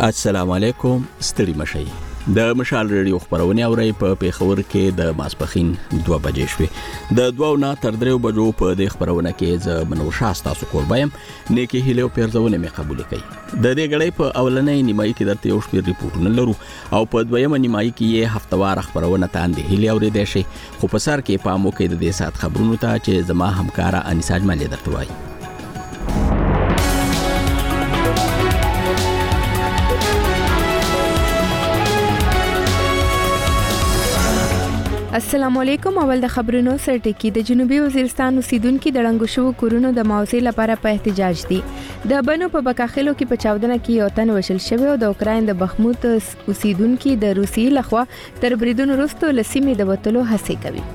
السلام علیکم، ستړي مشئ. د مشال ریډیو خبرونه اوري په پیښور کې د ماسپخین 2 بجې شوې. د 2 نه تر 3 بجو په د خبرونه کې ز منور شاستا سو کوربایم نیکی هیلو پیرزونه می قبول کړي. د دې غړې په اولنې نیمایي کې درته یو شپږ ریپورتونه لرو او په دویمه نیمایي کې یې هفتوار خبرونه تاند هیلو اوري د شي. خو په سر کې پامو کې د دې سات خبرونو ته چې زما همکارا انیساج ملي درته وایي. السلام علیکم. اول د خبرونو سرټکی. د جنوبي وزیرستان اوسیدونکو د ړنګو شوو کورونو د معاوضې لپاره په احتجاج دي. د بنو په بکاخلو کې په چاودنه کې یو تن وشل شوی او د اوکراین د بخموت اوسیدونکو د روسیې لخوا تر بریدونو وروسته لسیمې د وټلو هڅه کوي.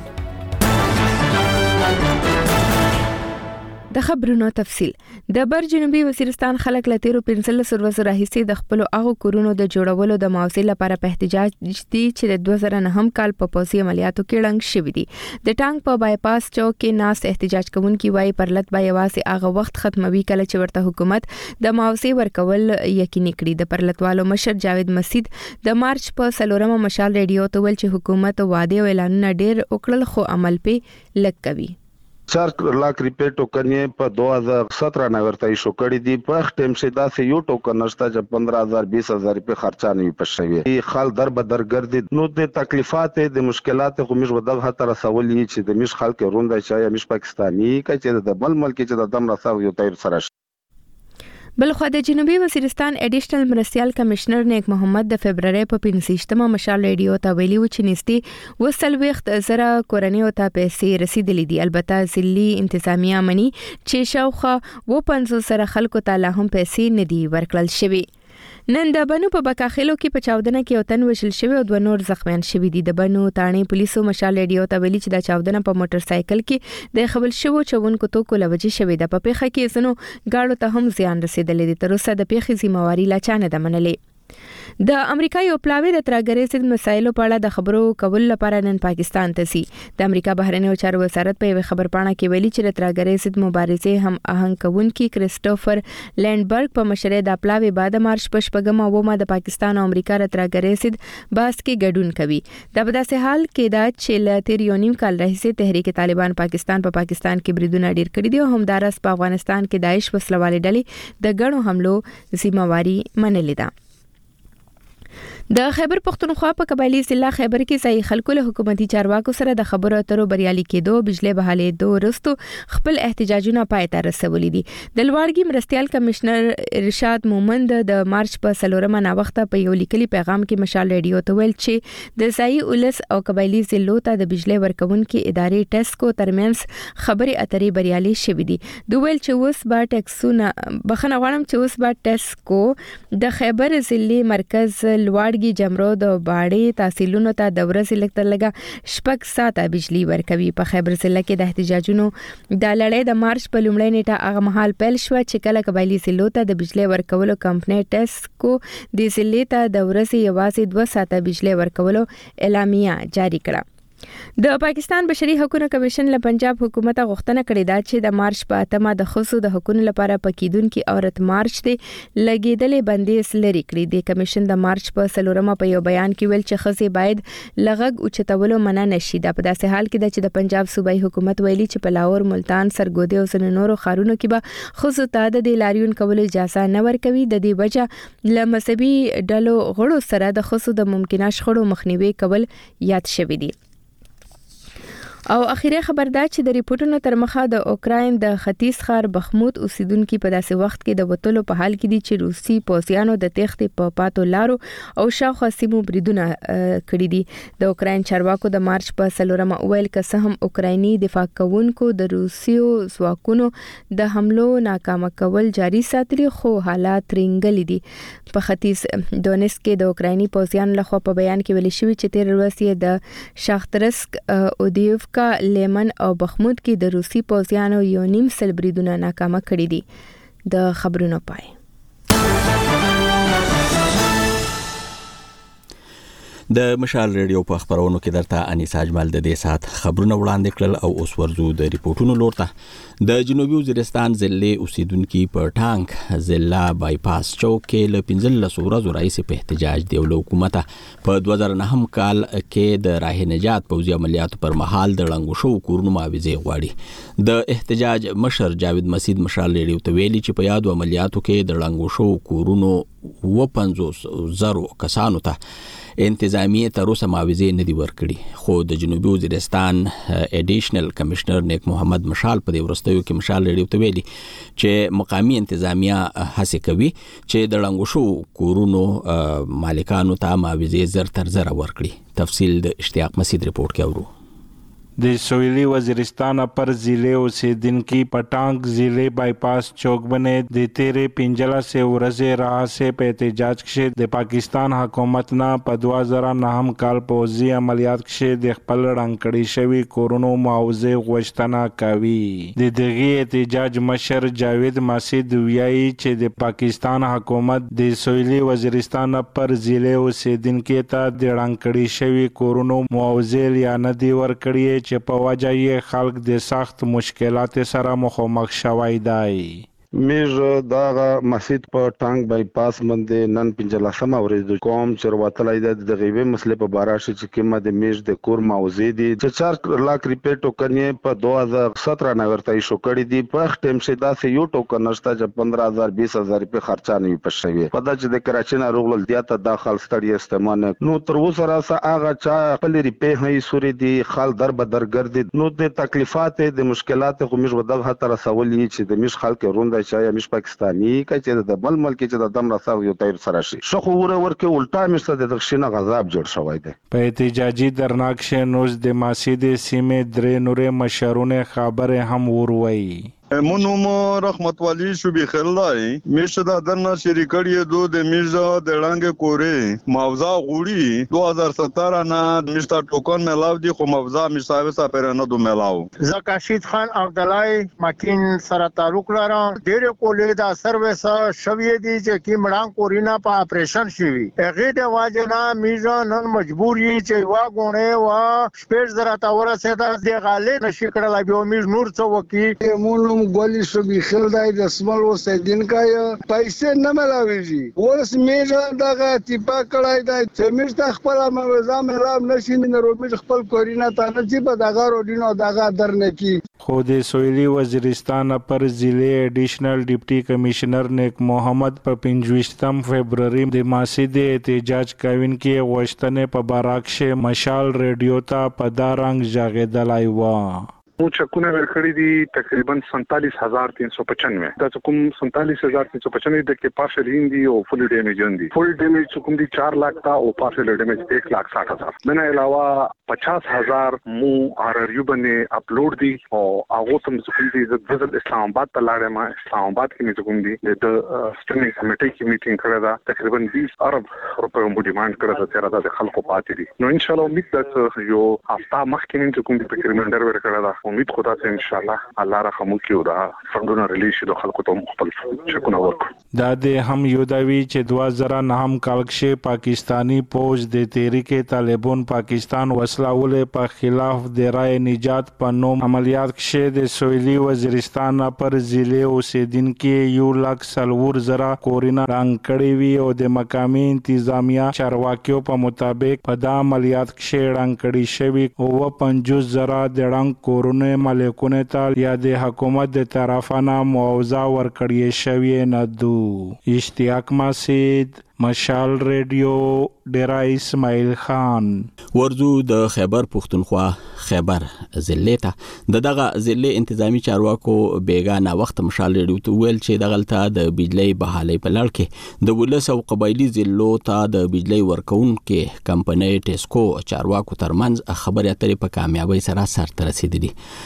د خبرونو تفصیل. د بر جنوبي وزیرستان خلک له 13 ورځې راهیسې د خپل هغه کورونو د جوړولو د معاوضې لپاره په احتجاج دي چې د 2009 کال په پوځي عملیاتو کې ړنګ شوی دي. د ټانک په بایپاس چوک کې ناس احتجاج کوونکي وايي پرلط به یوازې هغه وخت ختموي کله چې ورته حکومت د معاوضې ورکول یقیني کړي. د پرلطوالو مشر جاوید مسید د مارچ په 4 مشال ریډیو ته ویل چې حکومت وعده او اعلانونه ډیر وکړل خو عمل په لږ کوي. 4 लाख रुपए टोकन ये पर 2017 में वर्ता इशू करी दी पर टाइम से दा से यो टोकन नस्ता जब 15,000 20,000 रुपए खर्चा नहीं पशवे ये खाल दर बदर गर्दी नो दे तकलीफात है د مشکلات خو مش ودغه هتر سوالي چې د مش خلک رونده چې مش پاکستاني کچې د بل ملک چې د دم راځو یو تیر سره. بلخو د جنوبي وزیرستان اډیشنل مرستيال کمشنر نیک محمد د فبرवरी په 15مه مشال ریډیو ته ویلي و چې نستي وسل وخت زره کورنیو ته پیسې رسیدلې دي. البته ځلي انتظامیه مني چې شاوخه و 500 سره خلکو ته لا هم پیسې نه دي ورکړل شوی. نن د بنو په بکاخلو کې په چاودنه کې یو تن وشل شوی او 2 نور زخمیان شوی دي. د بنو تانی پولیسو مشال ریډیو ته ویلي چې د چاودنه په موټر سایکل کې د خبل شوو چونکو توکو لوجه شوی د په پیخه کې زنو گاډو ته هم زیان رسیدلې دي. تر اوسه د پیخي ذمہواری لا چانه د منلې. د امریکا یو پلاوی د ترګری ضد مسایلو په اړه د خبرو کول لپاره نن پاکستان ته سي. د امریکا بهرنیو چارو وزارت په خبر پاڼه کې ویلي چې د ترګری ضد مبارزې هم آهنګ کوونکی کریسټوفر لینډبرګ په مشرۍ د پلاوی بعد مارچ په شپږمه ومه د پاکستان او امریکا د ترګری ضد باس کې ګډون کوي. د بداسه حال کې دا چې ل 13 کال راهیسې تحریک طالبان پاکستان کې بریدونه ډیر کړي دي او همدارس په افغانستان کې داعش وسلوالې ډلې د ګڼو حملو ذمہواری منلې ده. د خیبر پختونخوا په قبایلی ضلع خیبر کې ځای خلکو له حکومتي چارواکو سره د خبرو اترو بریالي کېدو بجلی بحالې دوه رستو خپل احتجاجونه پای ته رسولي دي. د لوړګي مرستيال کمشنر ارشاد مومند د مارچ په 4مه نا وخت په یو لیکلي پیغام کې مشال ریډیو ته ویل چې د ځای اولس او قبایلی ضلعو ته د بجلی ورکونکو ادارې ټیسکو ترمنځ خبري اترې بریالي شوې دي. دوی ویل چې اوس با ټیکسونه بخنه غواړم چې اوس با ټیسکو د خیبر ضلع مرکز لوړ جمرو د باړې تحصیلونو ته د ورځې لکتر لګا شپږ ساعته بجلی ورکوي. په خیبر ضلع کې د احتجاجونو د لړۍ د مارچ په لومړۍ نیټه هغه مهال پیل شو چې کله قبایلی ضلعو ته د بجلی ورکولو کمپنۍ ټیسکو د ضلع ته د ورځې یوازې 2 ساعته بجلی ورکولو اعلامیه جاری کړه. د پاکستان بشري حقوقو کمیشن له پنجاب حکومت غوښتنه کړې ده چې د مارچ په 8مه د خصوصي د حقوقو لپاره پکیدونکو عورت مارچ ته لګیدلې بندیز لري کړې. د کمیشن د مارچ په 4مه په یو بیان کې ویل چې خزي باید لغږ او چتولو منع نشي. د په داسې حال کې چې د پنجاب صوبایي حکومت ویلي چې په لاهور، ملتان، سرګودي او ځینو نورو ښارونو کې به خصوصي ته د لاریون کولو اجازه نه ورکوي. د دې وجه له مذهبي ډلو غړو سره د خصوصي د ممکنه شخړو مخنیوي کول یاد شوی دی. او اخیری خبر دا چې د ریپورتونو تر مخه د اوکراین د ختیځ ښار بخموت اوسیدونکو په داسې وخت کې د وټلو په حال کې دي چې روسي پوځیانو د تېښتې په پاتو لارو او شاوخوا سیمو بریدونه کړي دي. د اوکراین چارواکو د مارچ په 4مه ویل که هم اوکرایني دفاع کوونکو د روسیو ځواکونو د حملو ناکامه کول جاري ساتلي خو حالات رنګلي دي. په ختیځ دونیسک کې د اوکرایني پوځیانو لخوا په بیان کې ویل شوی چې 13 ورځې د شاخترسک اودیوف لیمن او بخمود کې د روسي پوځیانو یو نیم سل بریدونه ناکامه کړي دي. د خبرونو پای. د مشال ریډیو په خبرونو کې درته انیسا اجمل د دې سات خبرونه وړاندې کړل او اوس ورزو د ریپورتونو لورته د جنوبي وزیرستان ضلع اوسیدونکو په ټانک ضلع بایپاس چوک کې ل 15 ورځې راځي په احتجاج دی ول حکومت په 2009 کال کې د راه نجات پوځي عملیاتو پر مهال د لنګو شو کورونو معاوضه غواړي د احتجاج مشر جاوید مسید مشال ریډیو ته ویلي چې په یادو عملیاتو کې د لنګو شو کورونو 50,000 کسانو ته انتظامیه تر اوسه معاوضه نه دی ورکړي خو د جنوبي وزیرستان اډیشنل کمشنر نیک محمد مشال په دې ورستیو کې مشال ریډیو ته ویلي چې مقامی انتظامیه هڅه کوي چې د لنګو شو کورونو مالکانو ته معاوضه زر تر زر ورکړي تفصیل د اشتیاق مسید رپورت کې اورو د سویلی وزیرستان پر ضلع اوسیدونکو پټانک ضلع بایپاس چوک باندې د تیرې 15 سے ورځې راځي په احتجاج کې د پاکستان حکومت نه په 2009 کال پوځي عملیات کې د خپل رنګړی شوی کورونو معاوضه غوښتنه کوي د دغه احتجاج مشر جاوید مسید ویایي چې د پاکستان حکومت د سویلی وزیرستان پر ضلع اوسیدونکو ته د رنګړی شوی کورونو معاوضه یا نه دی ورکړي چې په وجه یې خلک د سخت مشکلات سره مخامخ شوي دي میږ دا مسجد په ټانک بایپاس باندې نن 15 ورځې کوم چرواتلای د غیبه مسلې په باره چې کیمه د میږ د کور موضوع دي چې 4 लाख روپے ټوکن په 2017 نه ورته شو کړی دي په ټیم چې دا سه یو ټوکن نشته چې 15,000 20,000 روپے خرچه نه پښوي په دا چې د کراچۍ نه روغل دیاته داخل ستړي استعمال نو تر اوسه راځه هغه چا خپل روپے هي سوري دي خال در بدر ګرځي نو د تکلیفات د مشکلات خو موږ ودغه تر سوالي چې د میږ خلک روند چې مش پاکستاني کچې د بل ملک چې د دم راځو یو تیر سره شي شو خو ورکه الټا مشته د دښینه غضب جوړ شوی دی په احتجاجي درناک شنوز د مسجد سیمه درې نورې مشرونه خبره هم وروي منوم رحمت والی شوبی خلای میشه دا درنا شریکړی دو د میرزا د لنګ کورې موضوع غوړي 2017 نه مشتا ټوکن ملاو دي خو موضوع مشاوي سفر نه دو ملاو زکاشید خان عبدالای ماکین سره تعلق لرم ډېر کولې دا سرویس شوی دي چې کی مړان کورینا په اپریشن شوی هغه د واجنا میرزا نن مجبور یي چې واګونه وا سپیس درته ورسه د غالي نشي کړل به میر نور څو وکي مونږ ګولې شو به خلدای د سمال وسیدین کای پیسې نه ملاويږي ورس میجا دغه تیپا کړای دا چې میشت خپل موضوع ملام نشي نه رومي خپل کورینا ته نه چې په دغه روډینو دغه درنه کی خو د سویلی وزیرستان پر ضلع اډیشنل ډیپټي کمشنر نیک محمد په 25 فبرवरी د مسجد احتجاج کوونکو غوښتنې په باراکشه مشال ریډیو ته په دارنګ ژغېدلای و مو چکونه ورکړی دي تقریبا 47,395 دا کوم 47,395 د کې پارشل دي او فل ډیمیج دي فل ډیمیج کوم دي 4 लाख تا او پارشل ډیمیج 1,60,000 من علاوه 50,000 مو RRU باندې اپلوډ دي او هغه تم کوم دي د اسلام آباد ته لاړم اسلام آباد کې کوم دي د سټنډینګ کمیټې کې میټینګ کړه دا تقریبا 20 ارب روپے مو ډیماند کړه چې راځي د خلکو پاتې دي نو ان شاء الله امید ده چې یو هفته مخکې کوم دي په ریمایندر ورکړه دا امید خدا ته ان شاء الله الله رحم وکړي دا فندونه ریلیز شي د خلکو ته خپل شکونه ورکړي دا د هم یودوي چې 2009 کال کې پاکستانی فوج د تحریک طالبان پاکستان وسلاولې په خلاف د رای نجات په نوم عملیات کې د سویلی وزیرستان پر ضلع اوسیدونکو 1,40,000 کورینا رنګ کړی وی او د مقامی انتظامیه چارواکیو په مطابق په دا عملیات کې رنګ کړی شوی او 50,000 د رنګ کورونه مالکونه ته یا د حکومت د طرفانه معاوضه ورکړی شوی نه دو اشتیاق مسید مشال ریډیو ډیرا اسماعیل خان ورزو د خیبر پختونخوا خیبر ضلع ته دغه ضلع انتظامی چارواکو بیگانه وخت مشال ریډیو ته ویل چې دغلته د بجلی بحالي په لړ کې د ولس او قبایلی ضلعو ته د بجلی ورکونکو کمپنۍ ټیسکو چارواکو ترمنځ خبرې اترې په کامیابی سره سرته رسیدلې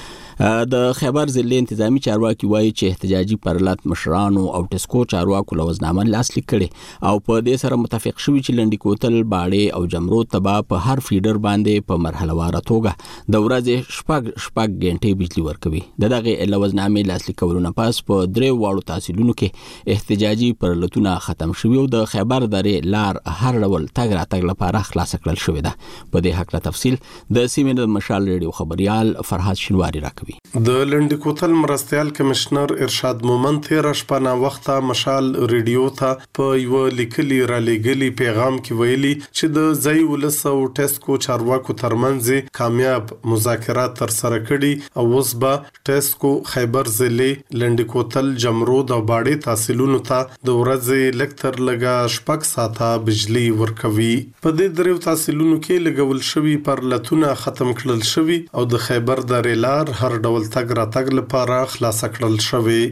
د خیبر ضلع انتظامی چارواکي وایي چې احتجاجي پرلط مشرانو او ټسکو چارواکو لوزنامه لاسلیک کړي او په دې سره متفق شوي چې لنډي کوتل باړې او جمرود تبا په هر فیډر باندې په مرحله واره توګه د ورځې شپږ غنټې بجلی ورکوي. دغه لوزنامه لاسلیک کولو نه پس په درې واړو تحصیلونو کې احتجاجي پرلطونه ختم شوي او د خیبر درې لار هر ډول تګ راتګ لپاره خلاص کړل شوې ده. په دې حق له تفصیل د سیمې د مشال ریډیو خبريال فرحات شنواری راکوي. د لنډي کوتل مرستيال کمشنر ارشاد مومن تیر شپه وخته مشال ریډیو ته په یو لیکلي را لګلي پیغام کې ویلي چې د ځای ولسو ټسکو چارواکو ترمنځ کامیاب مذاکرات تر سره کړي او اوس به ټسکو خیبر ضلع لنډي کوتل جمرود او باړې تحصیلونو ته د ورځې لکتر لګا شپږ ساعته بجلی ورکوي. په دې دریو تحصیلونو کې لګول شوی پر لتونه ختم کړل شوی او د خیبر درې لار هر ډول تګ راتګ لپاره خلاص کړل شوی.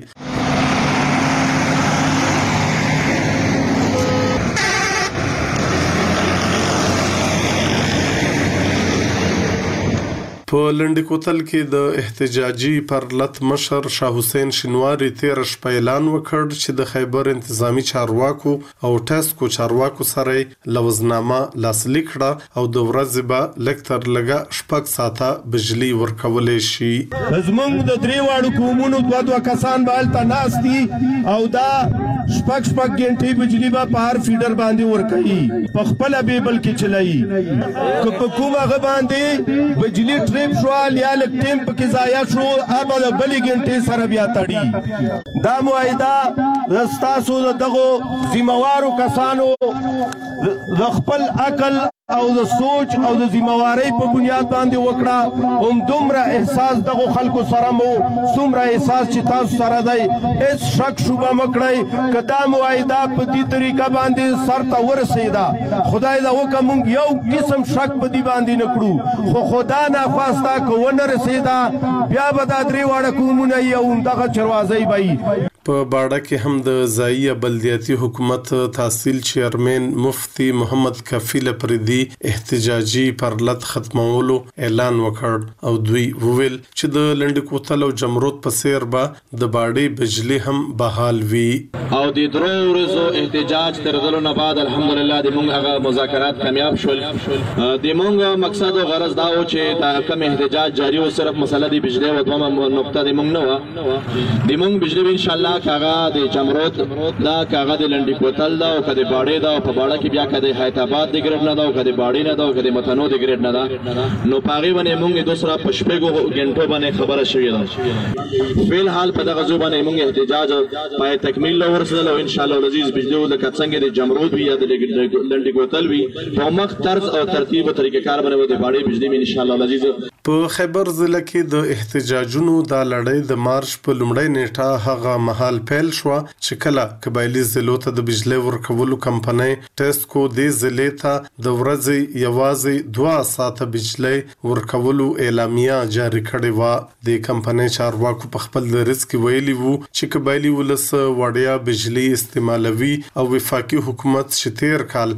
په لنډي کوتل کې د احتجاجي پرلط مشر شاه حسین شنواری تیر شپه اعلان وکړ چې د خیبر انتظامی چارواکو او ټسکو چارواکو سره لوزنامه لاسلیک کړه او د ورځې به لکتر لګا شپږ ساعته بجلی ورکولې شي. زمونږ د درې واړو قومونو دوه کسان بالته ناشتي او دا شپږ غنټې بجلی به په هر فیډر باندې ورکړي په خپل بیبل کې چلایي که په کومه غ باندې بجلی شوال یا لکټیم پکې ضایع شو هغه د بلې غنټې سره بیا تړي. دا معاهده ستاسو دغه ذمہوارو کسانو د خپل عقل او د سوچ او د ذمہواری په بنیاد باندې وکړه. هم دومره احساس دغه خلکو سره مو څومره احساس چې تاسو سره دی هیڅ شک شوبه مکړئ که دا معاهده په دې طریقه باندې سر ته ورسېده خدای دا وکړه موږ یو قسم شک په دې باندې نه کړو خو خدا ناخواسته که ونه رسېده بیا به دا درې واړه قومونه یو دغه چروازی به په باړه کې هم د ځایي بلدیاتي حکومت تحصیل چیرمن مفتی محمد کفیل پردي احتجاجي پرلط ختمولو اعلان وکړ او دوی وویل چې د لنډي کوتل او جمرود په سیر به د باړې بجلی هم بحال وي او د درو ورځو احتجاج تر دلو نه بعد الحمدلله د مونږ هغه مذاکرات کامیاب شول. د مونږ مقصد او غرض دا و چې دا کوم احتجاج جاری و صرف مسله د بجلی او دوه نقطه د مونږ نه و د مونږ بجلی ان شاء الله کاغه د جمرود دا کاغه د لنډي کوتل دا او کده باړې دا په باړه کې بیا کده حیدرآباد د ګریډ نه دا او کده باړې نه دا او کده متنو د ګریډ نه دا نو پاغي باندې مونږ دوسرا پښپېګو غنټو باندې خبره شوې ده. فل حال په دغه ځو باندې مونږ احتجاج پای تکمیل ورسول او ان شاء الله العزيز بجلی د کڅنګ د جمرود وی یا د لنډي کوتل وی په مخ طرز او ترتیب او طریقې کار باندې د باړې بجلی ان شاء الله العزيز. په خیبر ضلع کې د احتجاجونو د لړۍ د مارچ په لومړۍ نیټه هغه مهال پیل شو چې کله قبایلی ضلعو ته د بجلی ورکولو کمپنۍ ټسکو د ضلع ته د ورځې یوازې 2 ساعته بجلی ورکولو اعلامیه جاری کړې و. د کمپنۍ چارواکو په خپل درس کې ویلي وو چې قبایلی ولس وړیا بجلی استعمالوي او وفاقي حکومت شتیر کال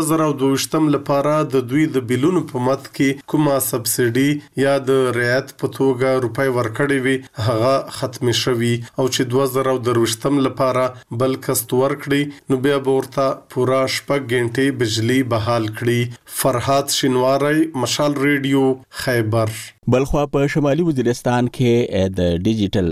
2022 لپاره د دوی د بیلونو په مت کې کومه سبسيډي یا د رعایت په توګه روپۍ ورکړې وي هغه ختم شوی او چې 2023 لپاره بل کست ورکړي نو بیا ورته پورا شپږ غنټې بجلی بحال کړي. فرحات شنواری مشال ریډیو خیبر. بلخوا په شمالي وزیرستان کې د ډیجیټل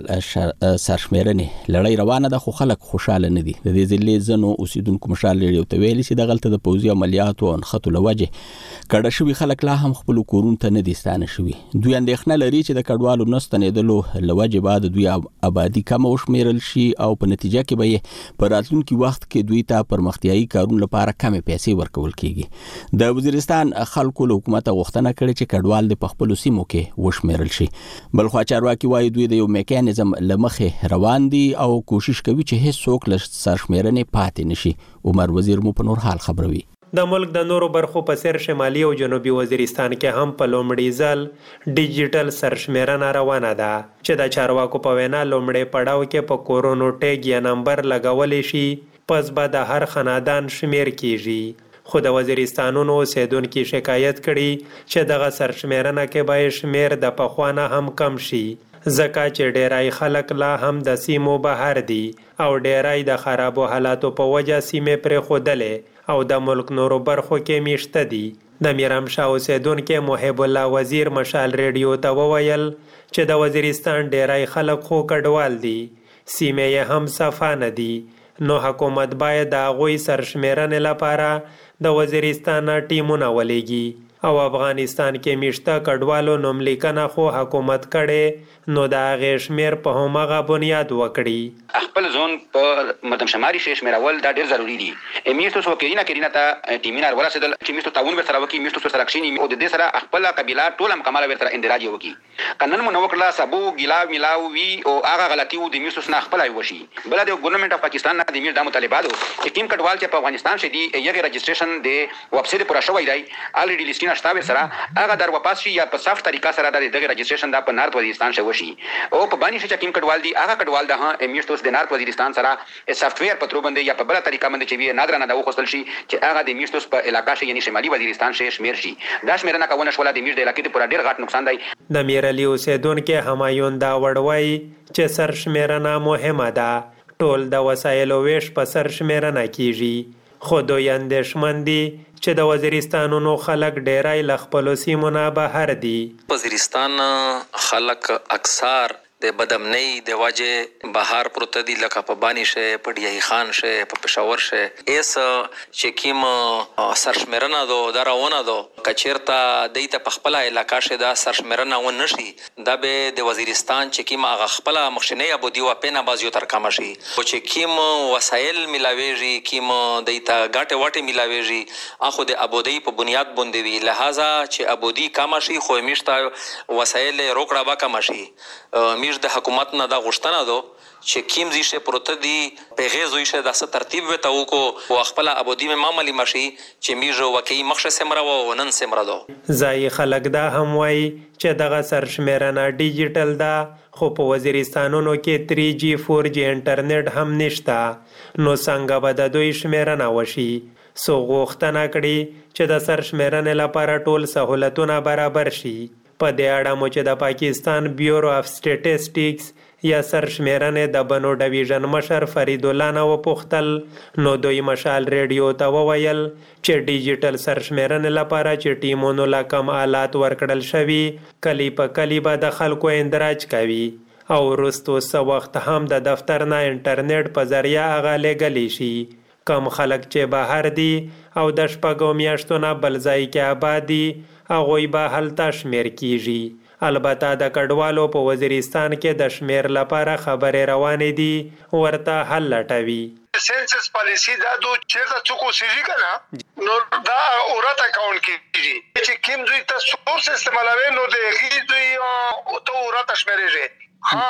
سرشمیرنې لړۍ روانه ده خو خلک خوشاله نه دي. د دې ځلې زنو اوسیدونکو مشال ریډیو ته ویلي چې د غلطه د پوځي عملیاتو او خطو لوجه کډه شوی خلک لا هم خپل کورون ته نه دي ستانه شوی. دوی اندېښنه لري چې د کډوالو نستنېدلو لوجه بعد دوی آبادی کم او شمیرل شي او په نتیجه کې به په راتلونکي وخت کې دوی ته پرمختیايي کارونو لپاره کم پیسې ورکول کیږي. د وزیرستان خلکو له حکومت غوښتنه کړې چې کډوال د خپل سیمو کې وشمیرل شي. بلخوا چارواکي وایي دوی د یو میکانیزم لمخه روان دي او کوشش کوي چې هیڅ څوک له سرشمیرنې پاتې نشي. عمر وزیر مو په نور حال خبروي. د ملک د نورو برخو په سر شمالي او جنوبي وزیرستان کې هم په لومړي ځل ډیجیټل سرشمیرنه روانه ده چې د چارواکو په وینا لومړی پړاو کې په کورونو ټیګ یا نمبر لګولې شي پس به د هر خاندان شمیر کیږي. خو د وزیرستانونو اوسیدونکو شکایت کړي چې دغه سرشمیرنه کې به شمیر د پخوانه هم کم شي ځکه چې ډیری خلک لا هم د سیمو بهر دي او ډیری د خرابو حالاتو په وجه سیمې پرېښودلې او د ملک نورو برخو کې میشته دي. د میرامشاه اوسیدونکي محب الله وزیر مشال ریډیو ته وویل چې د وزیرستان ډیری خلک خو کډوال دي، سیمې یې هم صفا نه دي، نو حکومت باید د هغوی سرشمیرنې لپاره د وزیرستان ټیمونه ولېږي او افغانستان کې میشته کډوالو نوملیکنه خو حکومت کړي، نو د هغې شمیر په همغه بنیاد وکړي. خپل ځون په مردم شماري شمیرول دا ډېر ضروري دي. میشتو کرینا ته ټیمونه ورسېدل چې میشتو تعاون ورسره وکړي، میشتو سره کښېني او د دې سره خپله قبیله ټوله مکمله ورسره اندراج یې وکړي. که نن مو نه وکړله سبو ګیلاو میلاو وي او هغه غلطي و د میشتو څخه خپله وشي. بله د ګورنمنټ اف پاکستان نه د میشت دا مطالبه ده چې کوم کډوال چې په افغانستان کې دي هغې رجسټریشن د ویبسایټ پوره شوی دی، الریډي لیسټونه شته ورسره، هغه در واپس شي یا په صاف طریقه سره د دغه رجسټریشن دا په نارت وزیرستان شي وشي او په باندې چې کوم کډوال دي هغه کډوال د میشتو د نارت وزیرستان سره سافټویر په ترو باندې یا په بل طریقه باندې چې وی نادرانه دا وخصل شي چې هغه د میشتو په علاقې شي یعنی شمالي وزیرستان شي شمیر شي. دا شمیرنه کونه شوله د میشت د علاقې ته پوره ډیر غټ نقصان دی. د میرعلي اوسیدونکي همایون دا وړوي چې سرشمیرنه مهمه ده، ټول د وسایلو ویش په سرشمیرنه کیږي، خو دوی اندېښمن دي چې د وزیرستانونو خلک ډیری له خپلو سیمو نه بهر دي. وزیرستان خلک اکثر د بدامنۍ د وجې بهر پروته دي، لکه په بانی شه، په ډیای خان شه، په پېښور شه. ایس چې کوم سرشمیرنه دو دا روانه دو که چېرته دوی ته په خپله علاقه شه دا سرشمیرنه ونه شي، دا به د وزیرستان چې کوم هغه خپله مخشنۍ ابودي واپینه بازیو تر کمه شي. خو چې کوم وسایل میلاویږي، کوم دوی ته ګاټې واټې میلاویږي، هغه د ابودۍ په بنیاد باندې وي، لهذا چې ابودي کمه شي خو میشته وسایل روکړه به کمه شي. میش د حکومت نه دا غوښتنه ده چې کیم زیشه پروته دي پیغه زویشه د ست ترتیب وته وکړو او خپل ابودی مې معاملې مشي چې میژه وکي مخشه سمره و نن سمره ده. ځای خلک دا هم وایي چې دغه سرشمیرنه ډیجیټل ده، خو په وزیرستانونو کې 3G 4G انټرنیټ هم نشته، نو څنګه به د دوی شمیرنه وشي. سو غوښتنه کړي چې د سرشمیرنې لپاره ټول سهولتونه برابر شي. په دې اړه مو چې د پاکستان بیورو اف سټیټسټکس یا سرشمیرنې د بنو ډویژن مشر فرید الله نه وپوښتل، نو دوی مشال ریډیو ته وویل چې ډیجیټل سرشمیرنې لپاره چې ټیمونو له کم آلات ورکړل شوي، کلی په کلی به د خلکو اندراج کوي او وروستو څه وخت هم د دفتر نه انټرنیټ په ذریعه هغه لیږلی شي. کم خلک چې بهر دي او د شپږو میاشتو نه بل ځای کې آباد دي، هغوی به هلته شمیر کیږي. البته د کډوالو په وزیرستان کې د شمیر لپاره خبرې روانې دي، ورته حل لټوي. سنسس پالیسی دا دو چیرته څوک اوسېږي که نه، نو دا اورت اکاونټ کېږي چې کوم دوی ته سورس استعمالوي، نو د هغې دوی ته اورت شمیرېږي.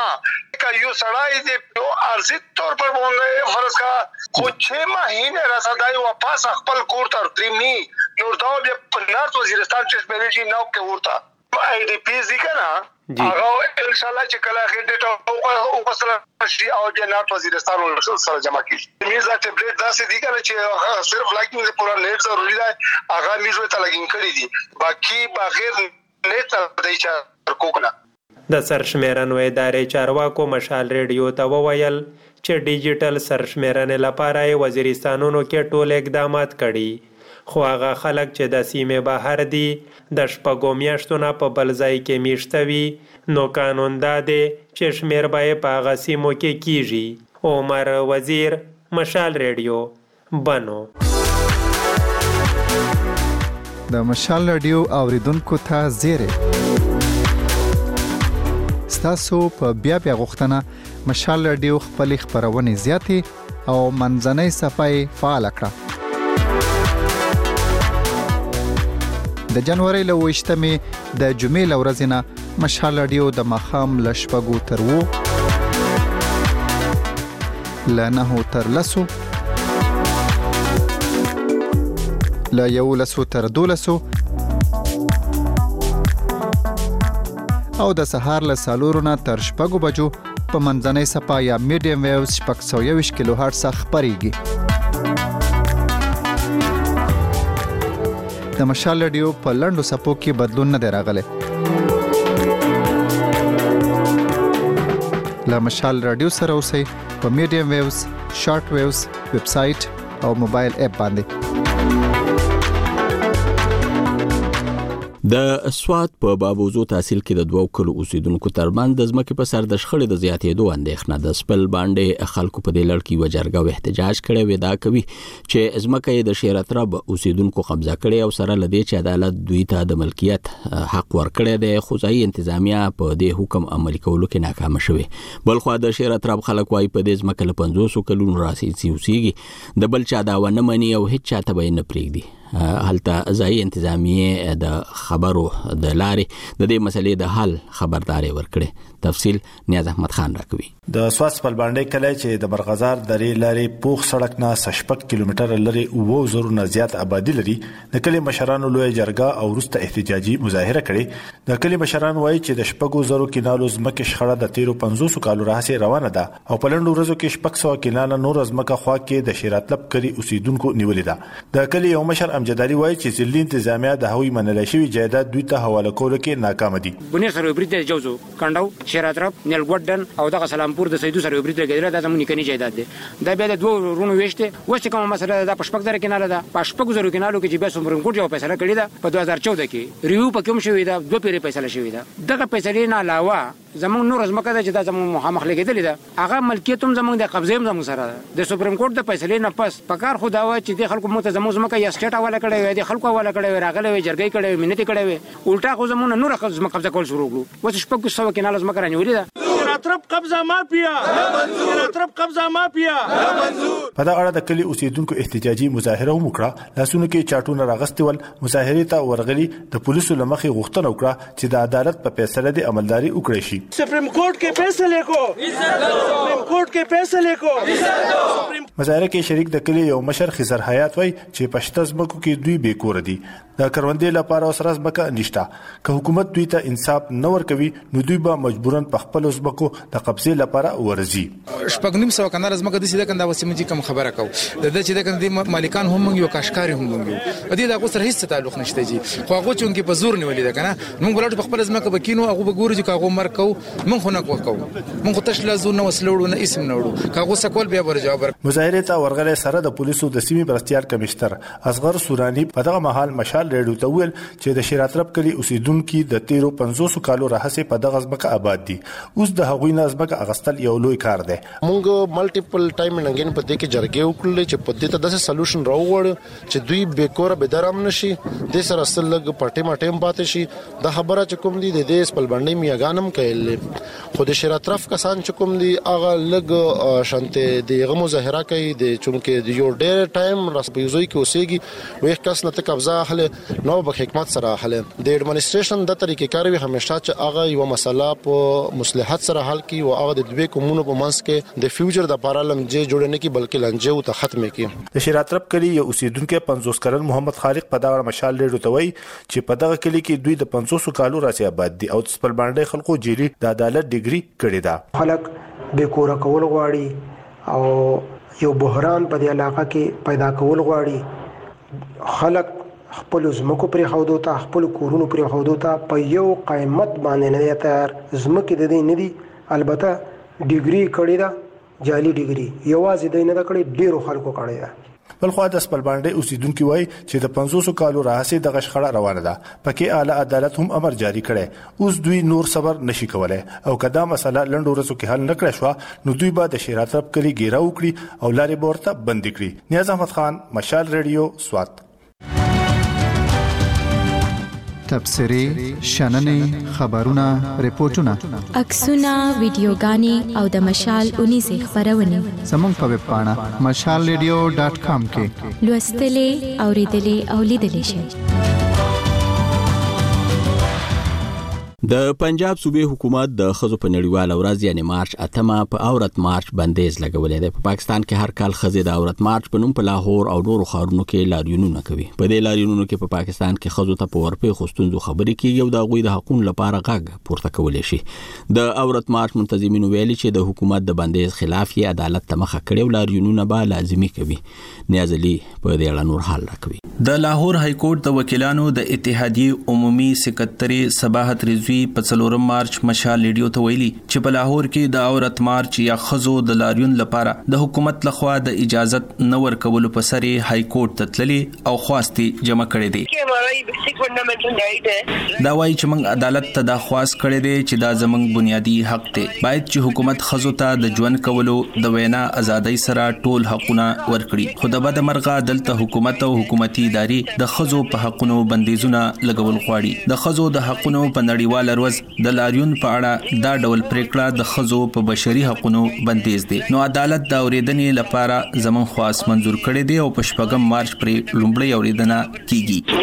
که یو سړی د عرضي طور پر باندې فرض کا خو 6 مهینه رسدای واپس خپل کور ته ترمنی، نو دا بیا په نارت وزیرستان چې شمیرېږي نو کې ورته آی ډی پی ځي که نه، هغه انشاءالله چې کله هغې ډیټا وصله شي او بیا نارت وزیرستان سره جمع کېږي. میز دا ټبلیټ داسې دي که نه چې صرف لاګینګ د پوره نیټ ضروري دی، هغه میز ورته لاګین کړي دي، باقي بغیر نیټ نه دی چې کوک نه. د سرشمیرنو ادارې چارواکو مشال ریډیو ته وویل چې ډیجیټل سرشمیرنې لپاره یې وزیرستانونو کې ټول اقدامات کړي، خو هغه خلک چې د سیمې بهر دي د شپږو میاشتو نه په بل ځای کې میشته وي، نو قانون دا دی چې شمیر به یې په هغه سیمو کې کیږي. عمر وزیر، مشال ریډیو، بنو. د مشال ریډیو اوریدونکو ته زیری ستاسو په بیا غوښتنه مشال ریډیو خپل خبرونه زیاتې او منځنۍ صفحه فعال کړه. د جنوري له 28مې د جمعې له ورځې نه مشال ریډیو د ماښام له 6 تر 9 له 9 تر 10 له 11 تر 12 او د سهار له 4 نه تر 6 بجو په منځنۍ صفحه یا میډیم ویوز 620 کیلو هرتز خبريږي. د مشال ریډیو په لنډو صفو کې بدلون نه دی راغلی. له مشال رادیو سره اوسئ په میډیم ویوز، شارټ ویوز، ویب سټ او موبایل اپ باندې. د سواد په بابوزو تحصیل کې د دوو کلو اوسیدونکو ترمن د ځمکې په سر د شخړې د زیاتېدو اندېښنه د سپل باندې خلکو په دې لړ کې وجرګه احتجاج کړي ودا کوي چې ځمکې د شیرترب اوسیدونکو قبضه کړي او سره لدی چې عدالت دوی ته د ملکیت حق ورکړي د خوځای انتظامیه په دې حکم عملي کولو کې ناکام شوه. بلخو د شیرترب خلک وايي په دې ځمکې له 500 کلونو راځي اوسېږي د بل چا دا ونه مني او هیڅ چاته به نه پریږدي. هلته ځای انتظامیه د خبرو د لارې د دې مسلې د حل خبرداري ورکړي. تفصیل نیاز احمد خان راکوي. د سواد سپل باندې کله چې د برغزار درې لارې پوخ سړک نه 6 کیلومتر لري او زرو زیات آبادی لري. د کلی مشرانو لوی جرګه او وروسته احتجاجي مظاهره کړې. د کلی مشران وایي چې د 6 کینالو ځمکې شخړه د 500 کالو راهیسې روانه ده او په لنډو ورځو کې 600 کیناله نور ځمکه خوا کې د شیراتلب کری اوسیدونکو نیولې ده. د کلی یو مشر امجداري وایي چې ځلې انتظامیه د هوی منل شوی جایداد دوی ته حواله کول کې ناکام دي. بنی سره برید جوزو کنداو شیراترب نیلګوډن او دغه سلامپور د سیدو سره برید لګیدل د زمونږ کني جایداد دي. دا بیا د دوه رونو وشته وڅ کوم مسله د پښپک در کیناله ده. پښپک زرو کینالو کې چې به سپریم کورټ یو فیصله کړی ده په 2014 کې ریویو په کوم شوی ده دوه پیری فیصله شوی ده. دغه فیصله نه علاوه زمونږ نور ځمکه ده چې د زمونږ مخامخ لګیدل ده هغه ملکیت هم زمونږ د قبضه هم زمونږ سره ده. د سپریم کورټ د فیصله نه پس پکار خو دا و چې د خلکو مت زمونږ ځمکه یا سټیټ حواله کړي وي د خلکو حواله کړي وي راغله وي جرګې کړي وي مننه کړي وي الټا خو زمونږ نور قبضه کول شروع کړو. وڅ شپږ سو کیناله ځمکه رانیولې ده. شیراترب قبضه مافیا شیراترب قبضه مافیا په دا اړه د کلی اوسیدونکو احتجاجي مظاهره وکړه. لاسونه کې چاټونه راغستول مظاهره ته ورغلي د پولیسو لمخې غوښتنه وکړه چې د عدالت په فیصله د عملداري وکړي شي. سپریم کورټ کې فیصله کو سپریم کورټ کې فیصله کو. مظاهره کې شریک د کلی یو مشر خضر حیات وای چې پښتو ځمکو کې دوی به کور دي. د کروندې لپاره اوس راز بکه نشته. که حکومت دوی ته انصاف نه ورکوي نو دوی به مجبورن په خپل ځمکو د قبضه لپاره ورزي. شپږنیم سو کنه ځمکه د سیده کنده وسیمه چې کوم خبره کو د چې د کنده مالکان هم یو کاشکار هم یو دې د غوسر هیڅ تعلق نشته جی خو هغه چې په زور نیولې ده کنه موږ بلټ په خپل ځمکه بکینو هغه به ګورو چې هغه مرکو موږ خو نه کوو موږ تش لازو نه وسلوړو نه اسم نه وړو هغه سکول بیا ور جواب. مظاهره ته ورغله سره د پولیسو د سیمې برستيار کمشنر اصغر سورانی په دغه محل مشال ریډیو ته ویل چې د شیراترب کلی اوسیدونکو د 500 کالو راهسه په دغه ځمکه آباد دي. اوس د هغوی نه ځمکه اغستل یو لوی کار دی. موږ مالټیپل ټایم نګین په دې کې جرګې وکړلې چې په دې ته د سولوشن راوړ چې دوی بیکور به درام نشي د سره اصل لګ پټه ماټم پاتې شي. د خبره چې کوم دي د دې سپل باندې میاګانم کېل خو د شیراترف کسان چې کوم دي هغه لګ شانته دغه مظاهره کوي د چونکه د یو ډېر ټایم راسپیوزوي کې اوسېږي وې کس نه تکبزه اهل نو به حکمت سره اهل د ایڈمنسټریشن د طریقې کاروي همیشه چې هغه یو مسله په مصلحت سره حل کی او هغه د دوی کومونو په منځ کې د فیوچر د لپاره لمجه جوړ نه کی بلکې لنجه او ته ختم کی. د شیراترب کلی یو اوسیدونکو 50 کلن محمد خالق په دغه مشال ریډیو ته وایي چې په دغه کلی کې دوی د 500 کالو راځي آباد دي او د سپل باندې خلکو جیلی د عدالت ډیګري کړی ده. خلک به کور کول غواړي او یو بحران په دې علاقه کې پیدا کول غواړي. خلک خپل زمکو پر خودو ته خپل کورونو پر خودو ته په یو قیمت باندې نه تر زمکه د دې ندي البته ډیګري کړی دا جعلي ډیګري یوازې د نه کړی ډیرو خلکو کړی دا. بل خو د سپل باندې اوسیدونکو وای چې د 500 کالو راهسه د غشخړه روانه ده پکې اعلی عدالت هم امر جاری کړي. اوس دوی نور صبر نشي کولای او کدا مسله لنډو ورځو کې حل نکړه شو نو دوی به د شیراترب کلی ګیرا وکړي او لارې بورته بند کړي. نیاز احمد خان مشال ریډیو سوات. تبصرې شننې خبرونه ریپورتونه عکسونه ویډیوګانې او د مشال 19 خبرونه زموږ په ویب پاڼه mashalradio.com کې لوستلې اوریدلې او لیدلې شئ. د پنجاب صوبې حکومت د خزو په نړیوال ورځ یعنی مارچ 8 په عورت مارچ بندیز لګولې ده. په پاکستان کې هر کال خزې د عورت مارچ په نوم په لاهور او نورو ښارونو کې لاریونونه کوي. په دې لاریونونو کې په پاکستان کې خزو ته په ورپې خوستونزو خبرې کیږي او د غوي د حقوقو لپاره غږ پورته کولې شي. د عورت مارچ منتظمینو ویلي چې د حکومت د بندیز خلاف یې عدالت ته مخه کړي او لاریونونه به لازمي کوي. نیازلی په دې اړه نور حال راکوي. د لاهور های کورټ د وکیلانو د اتحادیې عمومي سکرټري صباحت رضوی مولوي په 4 مارچ مشال ریډیو ته ویلي چې په لاهور کې د عورت مارچ یا خزو د لاریون لپاره د حکومت لخوا د اجازت نه ورکولو په سر های کورټ ته تللي او خواستې جمع کړي دي. دا وایي چې موږ عدالت ته دا خواست کړی دی چې دا زموږ بنیادی حق دی. باید چې حکومت خزو ته د ژوند کولو د وینا ازادۍ سره ټول حقونه ورکړي. خو د بده مرغه دلته حکومت او حکومتي ادارې د خزو په حقونو بندیزونه لګول غواړي. د خزو د حقونو په نړیواله ورځ د لاریون په اړه دا ډول پریکړه د خزو په بشري حقونو بندیز دی. نو عدالت د اوریدنې لپاره زمون خواست منزور کړی دی او په 4 مارچ پرې لومړی اوریدنه کیږي.